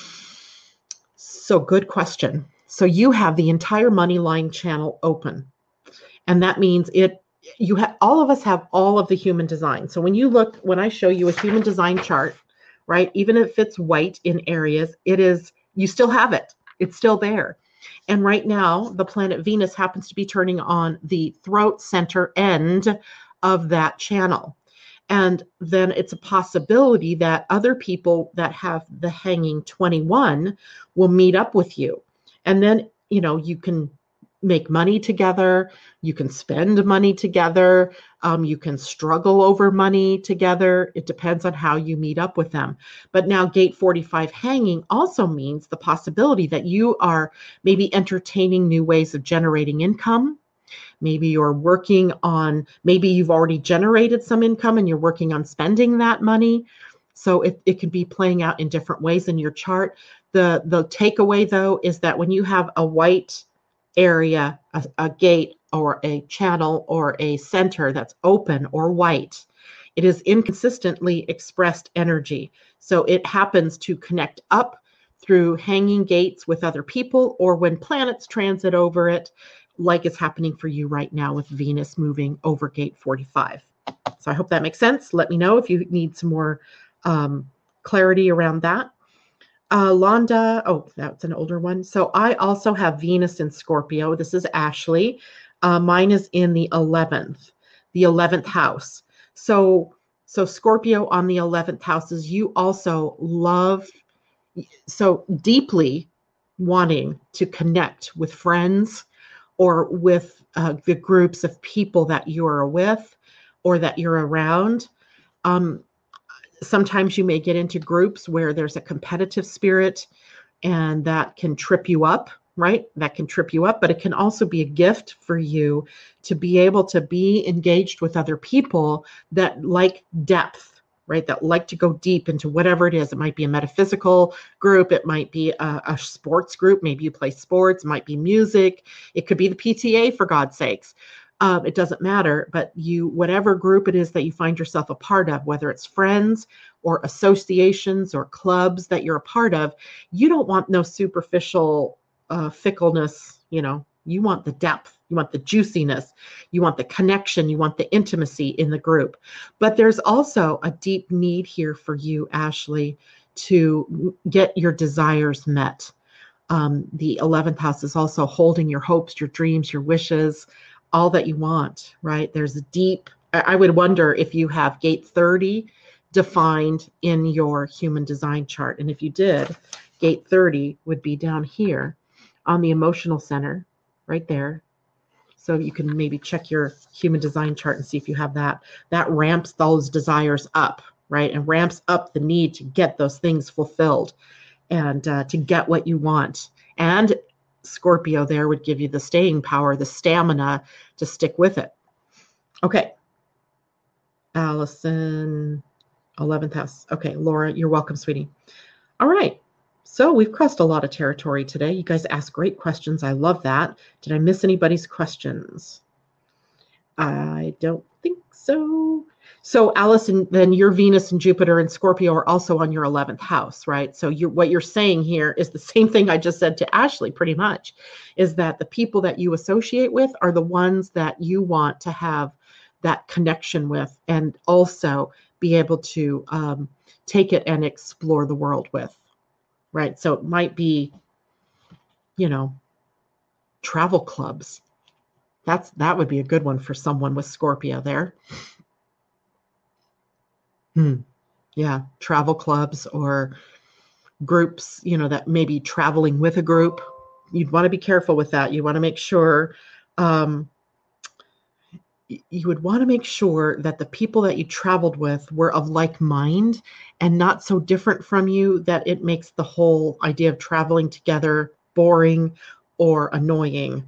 So good question. So you have the entire money line channel open. And that means it, you have, all of us have all of the human design. So when you look, when I show you a human design chart, right, even if it's white in areas, it is, you still have it. It's still there. And right now, the planet Venus happens to be turning on the throat center end of that channel. And then it's a possibility that other people that have the hanging twenty-one will meet up with you. And then, you know, you can make money together. You can spend money together. Um, you can struggle over money together. It depends on how you meet up with them. But now gate forty-five hanging also means the possibility that you are maybe entertaining new ways of generating income. Maybe you're working on, maybe you've already generated some income and you're working on spending that money. So it, it can be playing out in different ways in your chart. The, the takeaway, though, is that when you have a white area, a, a gate or a channel or a center that's open or white, it is inconsistently expressed energy. So it happens to connect up through hanging gates with other people, or when planets transit over it, like it's happening for you right now with Venus moving over gate forty-five. So I hope that makes sense. Let me know if you need some more um, clarity around that. Uh, Londa, oh, that's an older one. So I also have Venus in Scorpio. This is Ashley. Uh, mine is in the eleventh, the eleventh house. So, so Scorpio on the eleventh house is you also love, so deeply wanting to connect with friends or with uh, the groups of people that you're with or that you're around. Um, sometimes you may get into groups where there's a competitive spirit and that can trip you up, right? That can trip you up, but it can also be a gift for you to be able to be engaged with other people that like depth, right? That like to go deep into whatever it is. It might be a metaphysical group. It might be a, a sports group. Maybe you play sports. It might be music. It could be the P T A, for God's sakes. Um, it doesn't matter, but you, whatever group it is that you find yourself a part of, whether it's friends or associations or clubs that you're a part of, you don't want no superficial uh, fickleness. You know, you want the depth, you want the juiciness, you want the connection, you want the intimacy in the group. But there's also a deep need here for you, Ashley, to get your desires met. Um, the eleventh house is also holding your hopes, your dreams, your wishes, all that you want, right? There's a deep, I would wonder if you have gate thirty defined in your human design chart. And if you did, gate thirty would be down here on the emotional center, right there. So you can maybe check your human design chart and see if you have that. That ramps those desires up, right? And ramps up the need to get those things fulfilled and uh, to get what you want. And Scorpio there would give you the staying power, the stamina to stick with it. Okay. Allison, eleventh house. Okay, Laura, you're welcome, sweetie. All right. So we've crossed a lot of territory today. You guys asked great questions. I love that. Did I miss anybody's questions? I don't think so. So Allison, then your Venus and Jupiter and Scorpio are also on your eleventh house, right? So you're, what you're saying here is the same thing I just said to Ashley, pretty much, is that the people that you associate with are the ones that you want to have that connection with and also be able to um, take it and explore the world with, right? So it might be, you know, travel clubs. That's, that would be a good one for someone with Scorpio there. Hmm. Yeah, travel clubs or groups, you know, that may be traveling with a group. You'd want to be careful with that. You want to make sure, um, you would want to make sure that the people that you traveled with were of like mind and not so different from you that it makes the whole idea of traveling together boring or annoying.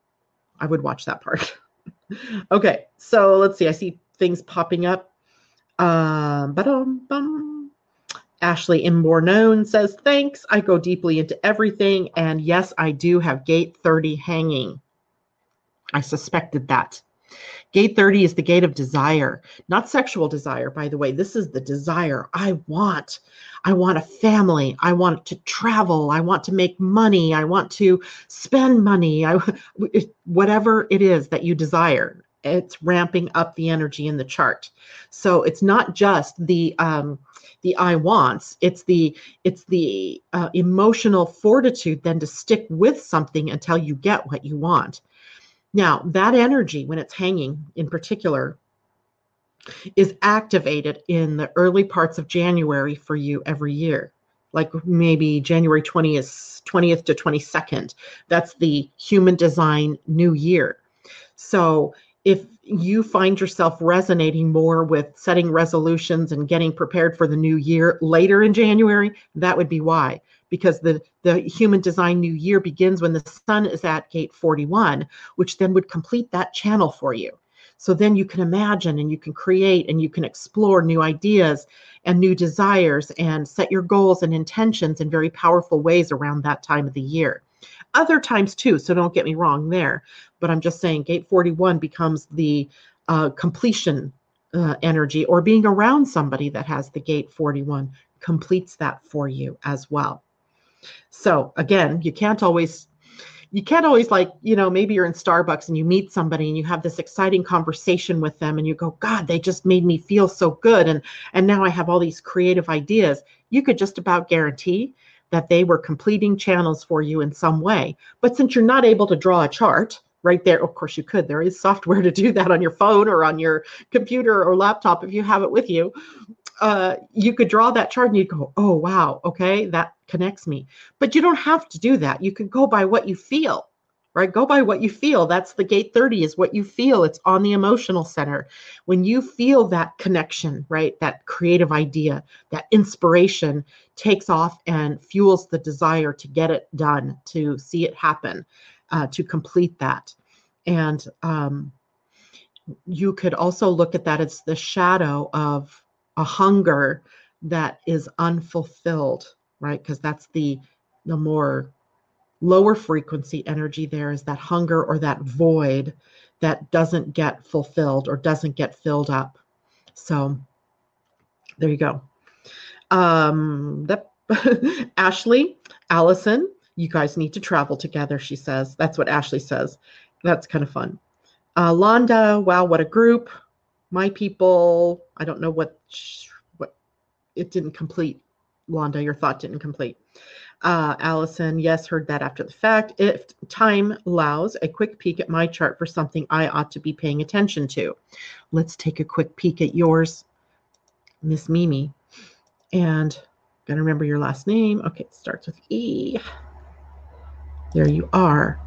I would watch that part. Okay, so let's see. I see things popping up. Um, ba-dum-bum. Ashley in More Known says, thanks. I go deeply into everything. And yes, I do have gate thirty hanging. I suspected that. Gate thirty is the gate of desire, not sexual desire, by the way. This is the desire I want. I want a family. I want to travel. I want to make money. I want to spend money. I, whatever it is that you desire, it's ramping up the energy in the chart. So it's not just the um, the I wants. It's the it's the uh, emotional fortitude then to stick with something until you get what you want. Now, that energy, when it's hanging in particular, is activated in the early parts of January for you every year, like maybe January twentieth, twentieth to twenty-second. That's the human design new year. So if you find yourself resonating more with setting resolutions and getting prepared for the new year later in January, that would be why. Because the, the human design new year begins when the sun is at gate forty-one, which then would complete that channel for you. So then you can imagine and you can create and you can explore new ideas and new desires and set your goals and intentions in very powerful ways around that time of the year. Other times too, so don't get me wrong there, but I'm just saying gate forty-one becomes the uh, completion uh, energy, or being around somebody that has the gate forty-one completes that for you as well. So again, you can't always, you can't always like, you know, maybe you're in Starbucks and you meet somebody and you have this exciting conversation with them and you go, God, they just made me feel so good. And, and now I have all these creative ideas. You could just about guarantee that they were completing channels for you in some way. But since you're not able to draw a chart right there, of course you could, there is software to do that on your phone or on your computer or laptop if you have it with you. Uh, you could draw that chart and you go, oh, wow, okay, that connects me. But you don't have to do that. You can go by what you feel, right? Go by what you feel. That's the gate thirty is what you feel. It's on the emotional center. When you feel that connection, right, that creative idea, that inspiration takes off and fuels the desire to get it done, to see it happen, uh, to complete that. And um, you could also look at that as the shadow of a hunger that is unfulfilled, right? Because that's the the more lower frequency energy there is that hunger or that void that doesn't get fulfilled or doesn't get filled up. So there you go. Um, that Ashley, Allison, you guys need to travel together, she says. That's what Ashley says. That's kind of fun. Uh, Londa, wow, what a group. My people, I don't know what, what it didn't complete. Londa, your thought didn't complete. Uh, Allison, yes, heard that after the fact. If time allows, a quick peek at my chart for something I ought to be paying attention to. Let's take a quick peek at yours, Miss Mimi. And gotta remember your last name. Okay, it starts with E. There you are.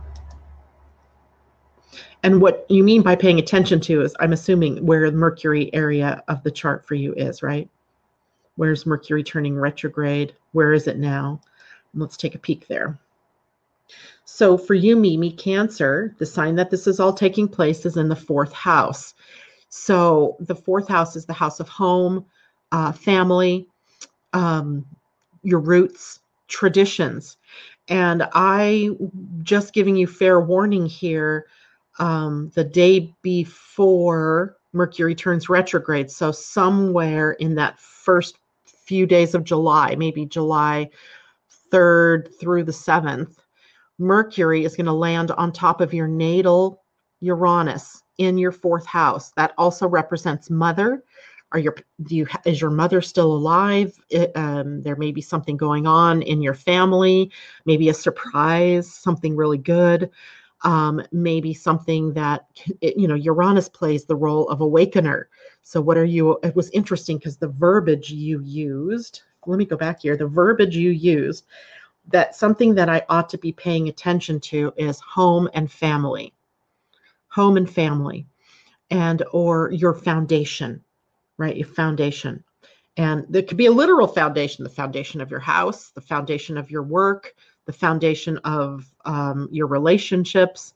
And what you mean by paying attention to is, I'm assuming, where the Mercury area of the chart for you is, right? Where's Mercury turning retrograde? Where is it now? Let's take a peek there. So for you, Mimi, Cancer, the sign that this is all taking place is in the fourth house. So the fourth house is the house of home, uh, family, um, your roots, traditions. And I just giving you fair warning here, um, the day before Mercury turns retrograde. So somewhere in that first few days of July, maybe July third through the seventh, Mercury is going to land on top of your natal Uranus in your fourth house. That also represents mother. Are your do you is your mother still alive? It, um, there may be something going on in your family, maybe a surprise, something really good. Um, maybe something that, you know, Uranus plays the role of awakener. So what are you, it was interesting because the verbiage you used, let me go back here, the verbiage you used, that something that I ought to be paying attention to is home and family, home and family, and or your foundation, right? Your foundation. And there could be a literal foundation, the foundation of your house, the foundation of your work, the foundation of um, your relationships,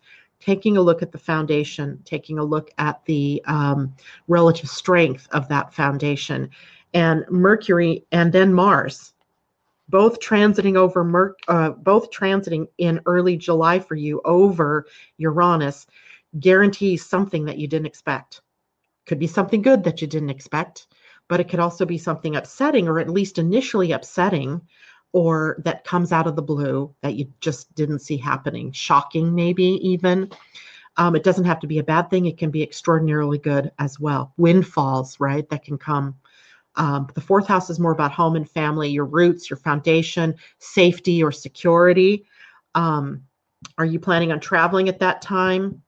taking a look at the foundation, taking a look at the um, relative strength of that foundation. And Mercury and then Mars, both transiting over Mer- uh, both transiting in early July for you over Uranus, guarantees something that you didn't expect. Could be something good that you didn't expect, but it could also be something upsetting, or at least initially upsetting, or that comes out of the blue that you just didn't see happening. Shocking, maybe even. Um, it doesn't have to be a bad thing. It can be extraordinarily good as well. Windfalls, right, that can come. Um, the fourth house is more about home and family, your roots, your foundation, safety or security. Um, are you planning on traveling at that time?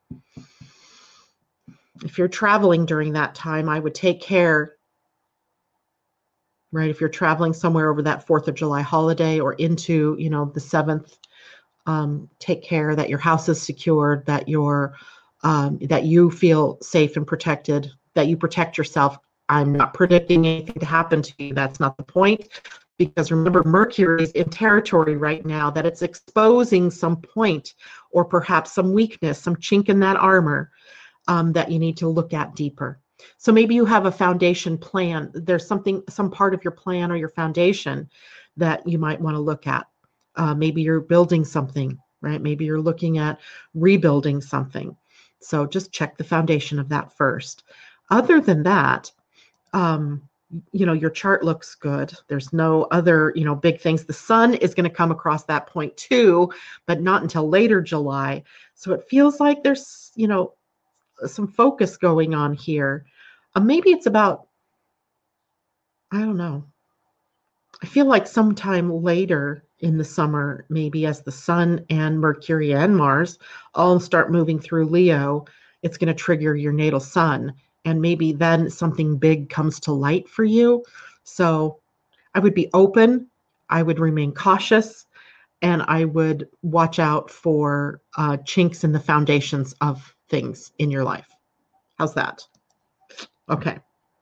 If you're traveling during that time, I would take care, right? If you're traveling somewhere over that fourth of July holiday or into, you know, the seventh, um, take care that your house is secured, that you're, um, that you feel safe and protected, that you protect yourself. I'm not predicting anything to happen to you. That's not the point. Because remember, Mercury is in territory right now that it's exposing some point or perhaps some weakness, some chink in that armor um, that you need to look at deeper. So maybe you have a foundation plan. There's something, some part of your plan or your foundation that you might want to look at. Uh, maybe you're building something, right? Maybe you're looking at rebuilding something. So just check the foundation of that first. Other than that, um, you know, your chart looks good. There's no other, you know, big things. The sun is going to come across that point too, but not until later July. So it feels like there's, you know, some focus going on here. Uh, maybe it's about, I don't know. I feel like sometime later in the summer, maybe as the sun and Mercury and Mars all start moving through Leo, it's going to trigger your natal sun. And maybe then something big comes to light for you. So I would be open. I would remain cautious. And I would watch out for uh, chinks in the foundations of things in your life. How's that? Okay.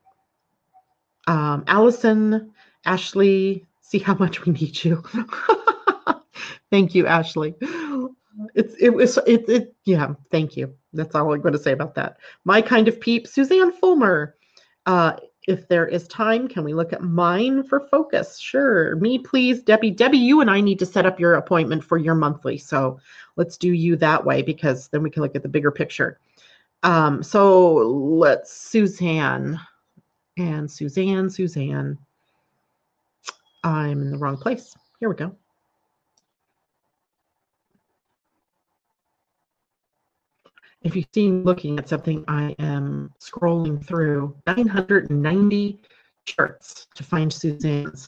Um, Allison, Ashley, see how much we need you. Thank you, Ashley. It's it was it it yeah. Thank you. That's all I'm going to say about that. My kind of peep, Suzanne Fulmer. Uh, if there is time, can we look at mine for focus? Sure. Me, please, Debbie. Debbie, you and I need to set up your appointment for your monthly. So let's do you that way, because then we can look at the bigger picture. Um, so let's Suzanne and Suzanne, Suzanne. I'm in the wrong place. Here we go. If you see me looking at something, I am scrolling through nine hundred ninety charts to find Suzanne's.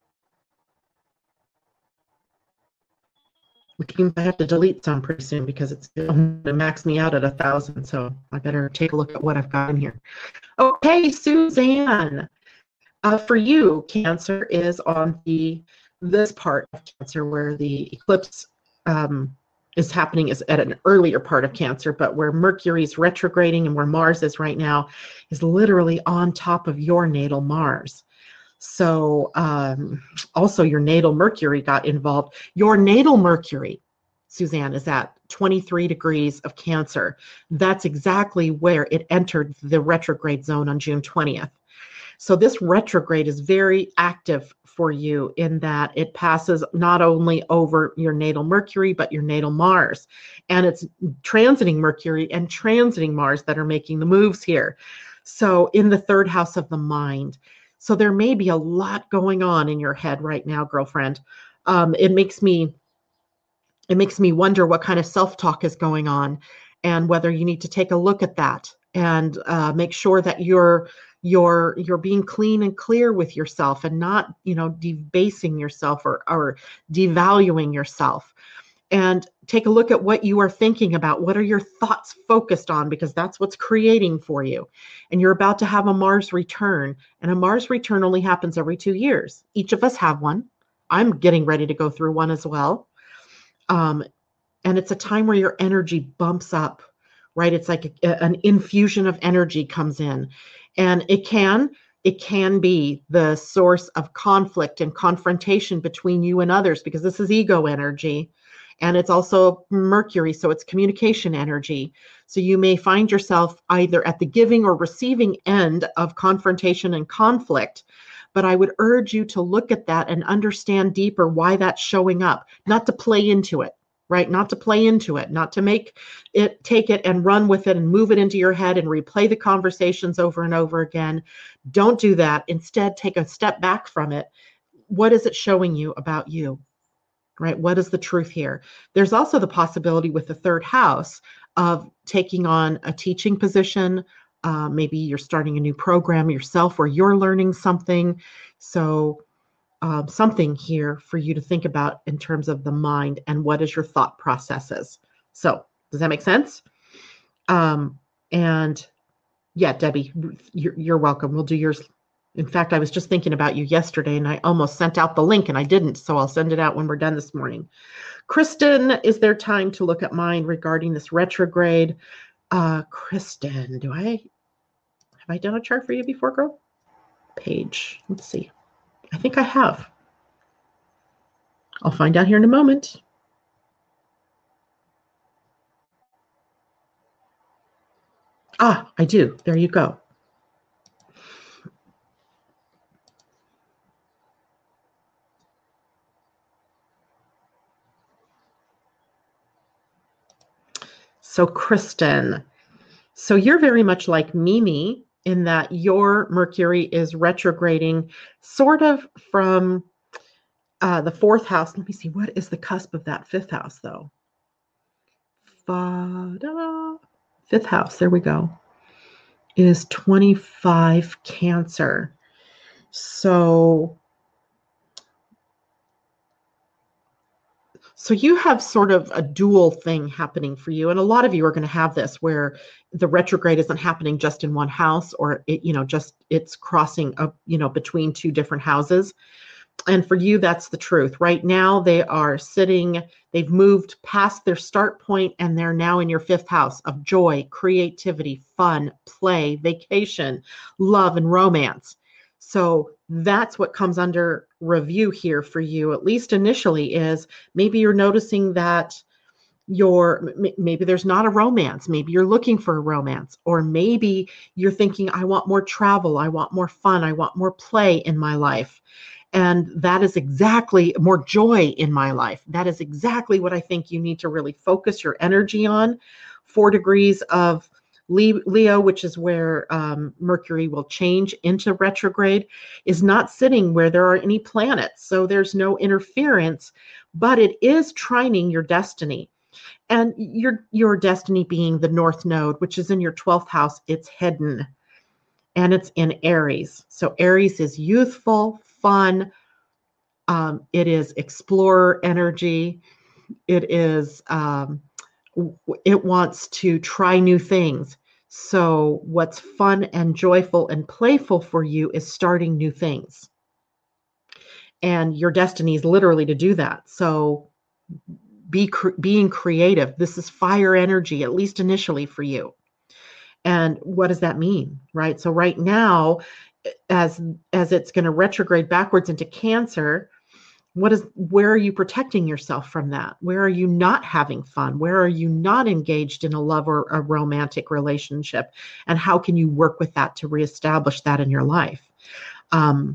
Which means I have to delete some pretty soon because it's going to max me out at a thousand. So I better take a look at what I've got in here. Okay, Suzanne. Uh, for you, Cancer is on the this part of Cancer where the eclipse um, is happening is at an earlier part of Cancer, but where Mercury's retrograding and where Mars is right now is literally on top of your natal Mars. So um, also your natal Mercury got involved. Your natal Mercury, Suzanne, is at twenty-three degrees of Cancer. That's exactly where it entered the retrograde zone on June twentieth. So this retrograde is very active for you in that it passes not only over your natal Mercury, but your natal Mars. And it's transiting Mercury and transiting Mars that are making the moves here. So in the third house of the mind. So there may be a lot going on in your head right now, girlfriend. Um, it makes me, it makes me wonder what kind of self-talk is going on and whether you need to take a look at that and uh, make sure that you're you're you're being clean and clear with yourself and not, you know, debasing yourself or, or devaluing yourself. And take a look at what you are thinking about. What are your thoughts focused on? Because that's what's creating for you. And you're about to have a Mars return. And a Mars return only happens every two years. Each of us have one. I'm getting ready to go through one as well. Um, and it's a time where your energy bumps up, right? It's like a, an infusion of energy comes in. And it can, it can be the source of conflict and confrontation between you and others, because this is ego energy. And it's also Mercury, so it's communication energy. So you may find yourself either at the giving or receiving end of confrontation and conflict. But I would urge you to look at that and understand deeper why that's showing up, not to play into it, right? Not to play into it, not to make it, take it and run with it and move it into your head and replay the conversations over and over again. Don't do that. Instead, take a step back from it. What is it showing you about you, right? What is the truth here? There's also the possibility with the third house of taking on a teaching position. Uh, maybe you're starting a new program yourself or you're learning something. So um, something here for you to think about in terms of the mind and what is your thought processes. So does that make sense? Um, and yeah, Debbie, you're, you're welcome. We'll do yours. In fact, I was just thinking about you yesterday and I almost sent out the link and I didn't. So I'll send it out when we're done this morning. Kristen, is there time to look at mine regarding this retrograde? Uh, Kristen, do I, have I done a chart for you before, girl? Page, let's see. I think I have. I'll find out here in a moment. Ah, I do. There you go. So Kristen, so you're very much like Mimi in that your Mercury is retrograding sort of from uh, the fourth house. Let me see, what is the cusp of that fifth house though? Fa-da. Fifth house, there we go, is twenty-five Cancer. So So you have sort of a dual thing happening for you. And a lot of you are going to have this where the retrograde isn't happening just in one house or it, you know, just it's crossing up, you know, between two different houses. And for you, that's the truth. Right now, they are sitting, they've moved past their start point and they're now in your fifth house of joy, creativity, fun, play, vacation, love, and romance. So that's what comes under review here for you, at least initially, is maybe you're noticing that you're, maybe there's not a romance. Maybe you're looking for a romance, or maybe you're thinking, I want more travel. I want more fun. I want more play in my life. And that is exactly more joy in my life. That is exactly what I think you need to really focus your energy on. Four degrees of Leo, which is where um, Mercury will change into retrograde, is not sitting where there are any planets. So there's no interference, but it is trining your destiny. And your, your destiny being the North Node, which is in your twelfth house, it's hidden. And it's in Aries. So Aries is youthful, fun. Um, it is explorer energy. It is, um, it wants to try new things. So what's fun and joyful and playful for you is starting new things. And your destiny is literally to do that. So be cre- being creative. This is fire energy, at least initially for you. And what does that mean, right? So right now, as as it's going to retrograde backwards into Cancer, what is, where are you protecting yourself from that? Where are you not having fun? Where are you not engaged in a love or a romantic relationship? And how can you work with that to reestablish that in your life? Um,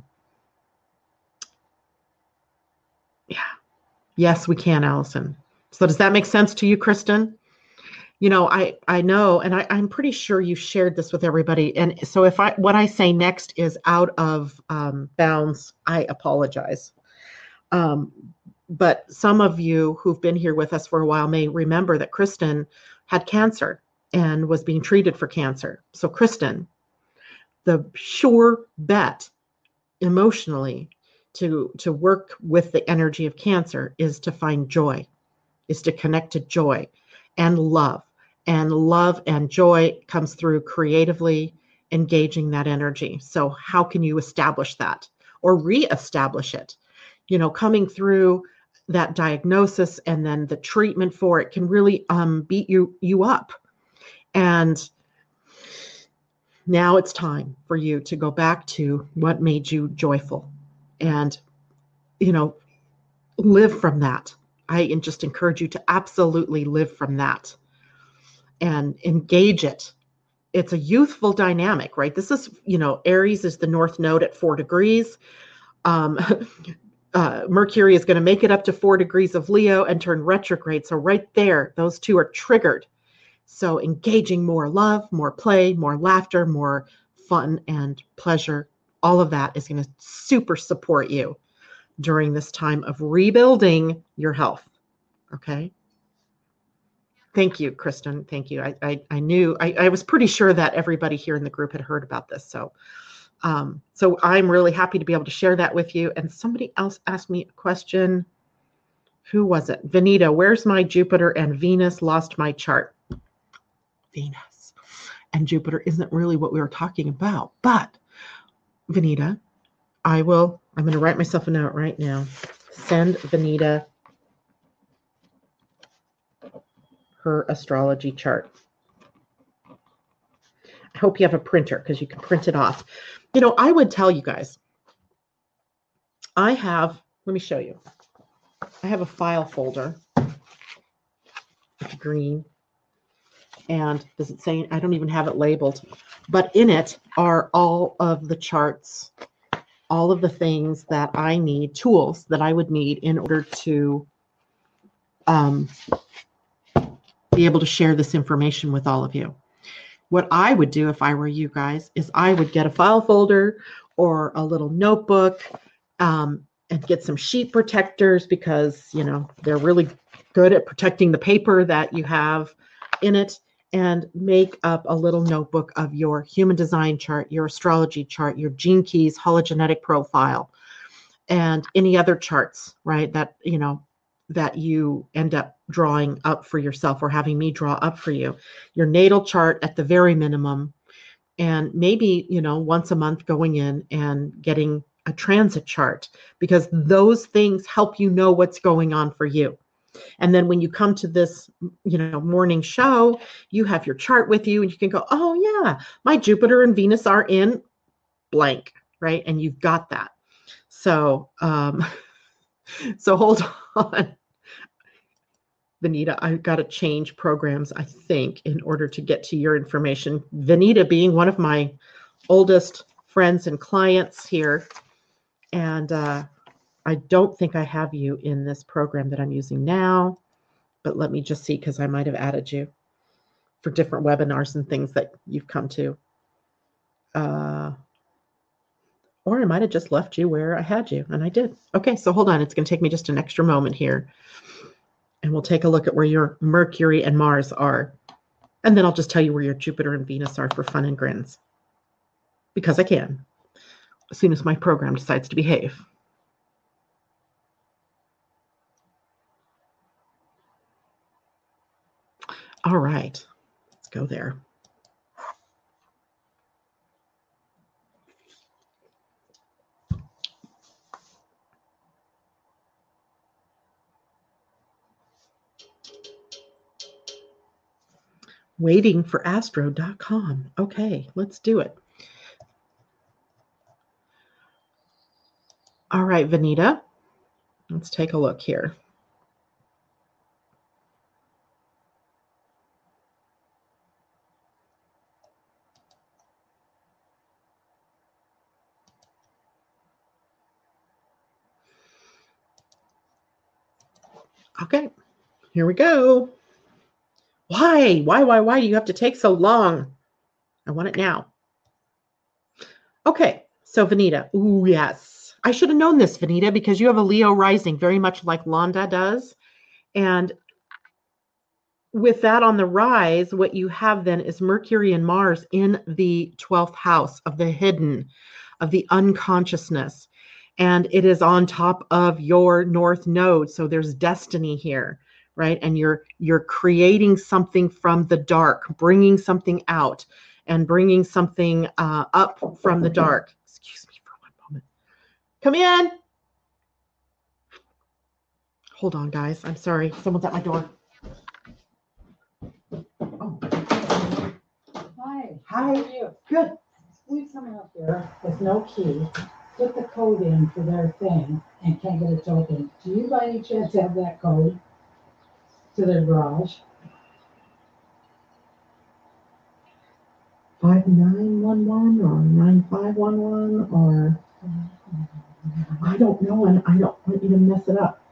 yeah. Yes, we can, Allison. So does that make sense to you, Kristen? You know, I, I know, and I, I'm pretty sure you shared this with everybody. And so if I, what I say next is out of um, bounds, I apologize. Um, but some of you who've been here with us for a while may remember that Kristen had cancer and was being treated for cancer. So Kristen, the sure bet emotionally to, to work with the energy of cancer is to find joy, is to connect to joy and love. And love and joy comes through creatively engaging that energy. So how can you establish that or reestablish it? You know, coming through that diagnosis and then the treatment for it can really um, beat you, you up. And now it's time for you to go back to what made you joyful and, you know, live from that. I just encourage you to absolutely live from that and engage it. It's a youthful dynamic, right? This is, you know, Aries is the north node at four degrees. Um, uh, Mercury is going to make it up to four degrees of Leo and turn retrograde. So right there, those two are triggered. So engaging more love, more play, more laughter, more fun and pleasure, all of that is going to super support you during this time of rebuilding your health. Okay. Thank you, Kristen. Thank you. I I, I knew, I, I was pretty sure that everybody here in the group had heard about this. So, um, so I'm really happy to be able to share that with you. And somebody else asked me a question. Who was it? Vanita, where's my Jupiter and Venus? Lost my chart. Venus and Jupiter isn't really what we were talking about. But Vanita, I will, I'm going to write myself a note right now. Send Vanita her astrology chart. I hope you have a printer because you can print it off. You know, I would tell you guys, I have, let me show you. I have a file folder. It's green. And does it say, I don't even have it labeled, but in it are all of the charts, all of the things that I need, tools that I would need in order to um, be able to share this information with all of you. What I would do if I were you guys is I would get a file folder or a little notebook um, and get some sheet protectors because, you know, they're really good at protecting the paper that you have in it, and make up a little notebook of your human design chart, your astrology chart, your gene keys, hologenetic profile, and any other charts, right, that, you know, that you end up drawing up for yourself or having me draw up for you. Your natal chart at the very minimum, and maybe, you know, once a month going in and getting a transit chart, because those things help you know what's going on for you. And then when you come to this, you know, morning show, you have your chart with you and you can go, oh yeah, my Jupiter and Venus are in blank, right? And you've got that. So, um, so hold on. Vanita, I've got to change programs, I think, in order to get to your information. Vanita being one of my oldest friends and clients here. And uh, I don't think I have you in this program that I'm using now, but let me just see, because I might have added you for different webinars and things that you've come to. Uh, or I might have just left you where I had you, and I did. Okay, so hold on. It's going to take me just an extra moment here. And we'll take a look at where your Mercury and Mars are. And then I'll just tell you where your Jupiter and Venus are for fun and grins. Because I can, as soon as my program decides to behave. All right, let's go there. waiting for astro dot com. Okay, let's do it. All right, Vanita, let's take a look here. Okay, here we go. Why? Why, why, why do you have to take so long? I want it now. Okay, so Vanita. Ooh, yes. I should have known this, Vanita, because you have a Leo rising, very much like Londa does. And with that on the rise, what you have then is Mercury and Mars in the twelfth house of the hidden, of the unconsciousness. And it is on top of your north node. So there's destiny here, right? And you're you're creating something from the dark, bringing something out and bringing something uh, up from the dark. Excuse me for one moment. Come in. Hold on, guys. I'm sorry. Someone's at my door. Oh. Hi. Hi. How are you? Good. Leave something up here. There's no key. put the code in for their thing and can't get it to open. Do you by any chance have that code to their garage? five nine one one or nine five one one or I don't know, and I don't want you to mess it up.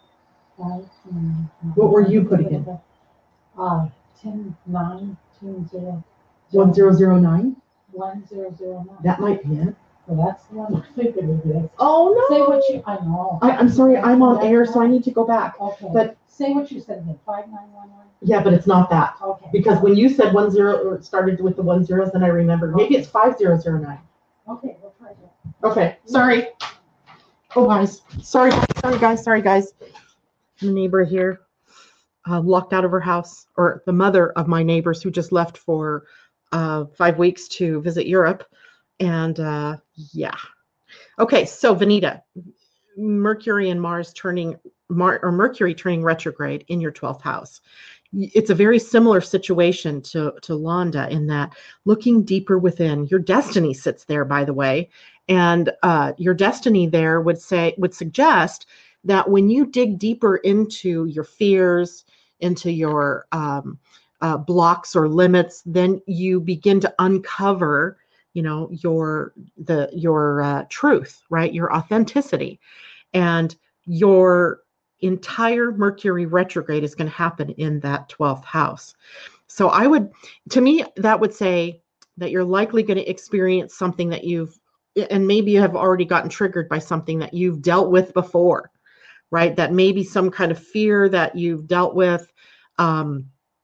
Five, nine, What were you putting in? Uh, ten, nine, two, zero. One zero zero nine? One zero zero nine. That might be it. Well, that's the one I think it is. Oh no! Say what you, I know. I, I'm sorry, I'm on air, so I need to go back. Okay. But say what you said again, five nine one one? Yeah, but it's not that. Okay. Because when you said one zero, or it started with the one zeros, then I remembered. Maybe it's five zero zero nine. Okay, we'll try that. Okay, sorry. Oh, guys. Sorry, sorry, guys, sorry, guys. The neighbor here, uh, locked out of her house, or the mother of my neighbors who just left for uh, five weeks to visit Europe. And uh, yeah. Okay, so Vanita, Mercury and Mars turning, Mar or Mercury turning retrograde in your twelfth house. It's a very similar situation to, to Londa in that looking deeper within. Your destiny sits there, by the way. And uh, your destiny there would say, would suggest that when you dig deeper into your fears, into your um, uh, blocks or limits, then you begin to uncover, you know, your, the, your uh, truth, right? Your authenticity. And your entire Mercury retrograde is going to happen in that twelfth house. So I would, to me, that would say that you're likely going to experience something that you've, and maybe you have already gotten triggered by something that you've dealt with before, right? That maybe some kind of fear that you've dealt with, um,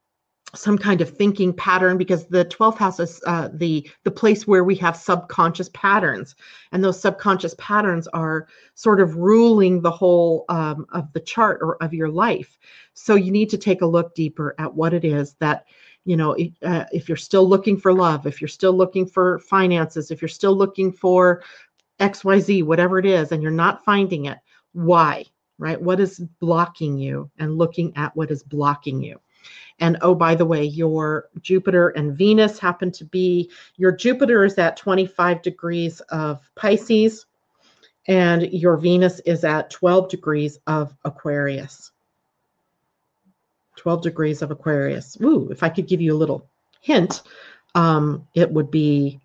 some kind of thinking pattern, because the twelfth house is uh, the the place where we have subconscious patterns, and those subconscious patterns are sort of ruling the whole um, of the chart or of your life. So you need to take a look deeper at what it is that, you know, if, uh, if you're still looking for love, if you're still looking for finances, if you're still looking for X Y Z, whatever it is, and you're not finding it, why, right? What is blocking you, and looking at what is blocking you. And oh, by the way, your Jupiter and Venus happen to be, your Jupiter is at twenty-five degrees of Pisces, and your Venus is at twelve degrees of Aquarius. twelve degrees of Aquarius. Ooh, if I could give you a little hint, um, it would be,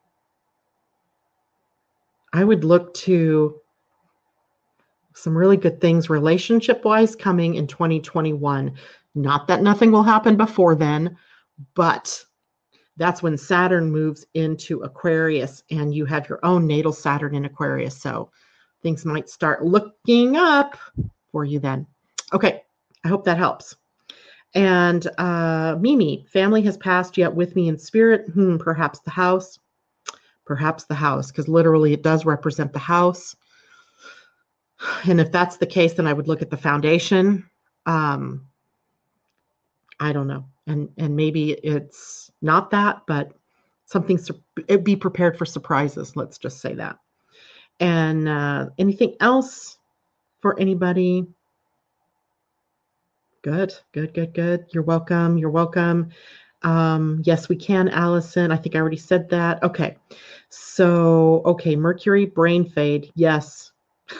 I would look to some really good things relationship-wise coming in twenty twenty-one. Not that nothing will happen before then, but that's when Saturn moves into Aquarius, and you have your own natal Saturn in Aquarius. So things might start looking up for you then. Okay, I hope that helps. And uh, Mimi, family has passed yet with me in spirit. Hmm, perhaps the house. Perhaps the house, because literally it does represent the house. And if that's the case, then I would look at the foundation. Um, I don't know. And and maybe it's not that, but something, be prepared for surprises. Let's just say that. And uh, anything else for anybody? Good, good, good, good. You're welcome. You're welcome. Um, yes, we can, Allison. I think I already said that. Okay. So, okay, Mercury, brain fade. Yes.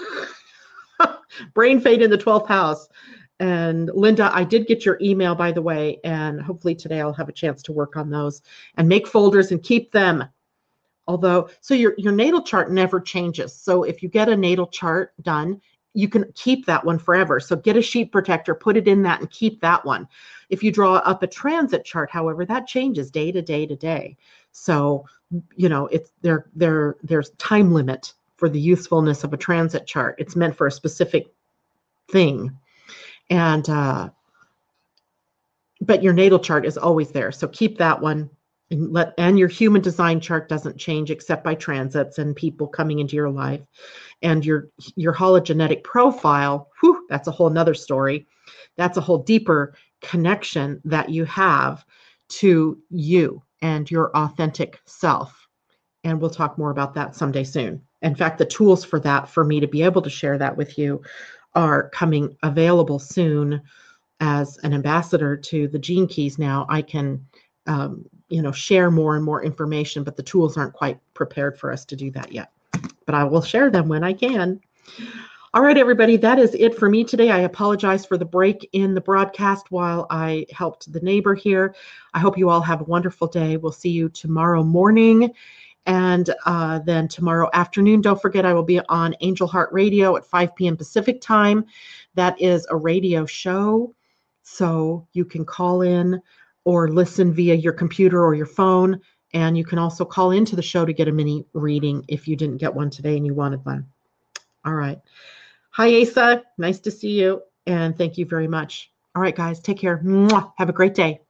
Brain fade in the twelfth house. And Linda, I did get your email, by the way, and hopefully today I'll have a chance to work on those and make folders and keep them. Although, so your, your natal chart never changes. So if you get a natal chart done, you can keep that one forever. So get a sheet protector, put it in that, and keep that one. If you draw up a transit chart, however, that changes day to day to day. So, you know, it's there, there, there's time limit for the usefulness of a transit chart. It's meant for a specific thing. And, uh, but your natal chart is always there. So keep that one, and let, and your human design chart doesn't change except by transits and people coming into your life. And your, your hologenetic profile, whew, that's a whole nother story. That's a whole deeper connection that you have to you and your authentic self. And we'll talk more about that someday soon. In fact, the tools for that, for me to be able to share that with you, are coming available soon. As an ambassador to the Gene Keys now, I can, um, you know, share more and more information, but the tools aren't quite prepared for us to do that yet. but I will share them when I can. All right, everybody, that is it for me today. I apologize for the break in the broadcast while I helped the neighbor here. I hope you all have a wonderful day. We'll see you tomorrow morning. And uh, then tomorrow afternoon, don't forget, I will be on Angel Heart Radio at five p.m. Pacific time. That is a radio show. So you can call in or listen via your computer or your phone. And you can also call into the show to get a mini reading if you didn't get one today and you wanted one. All right. Hi, Asa. Nice to see you. And thank you very much. All right, guys, take care. Mwah. Have a great day.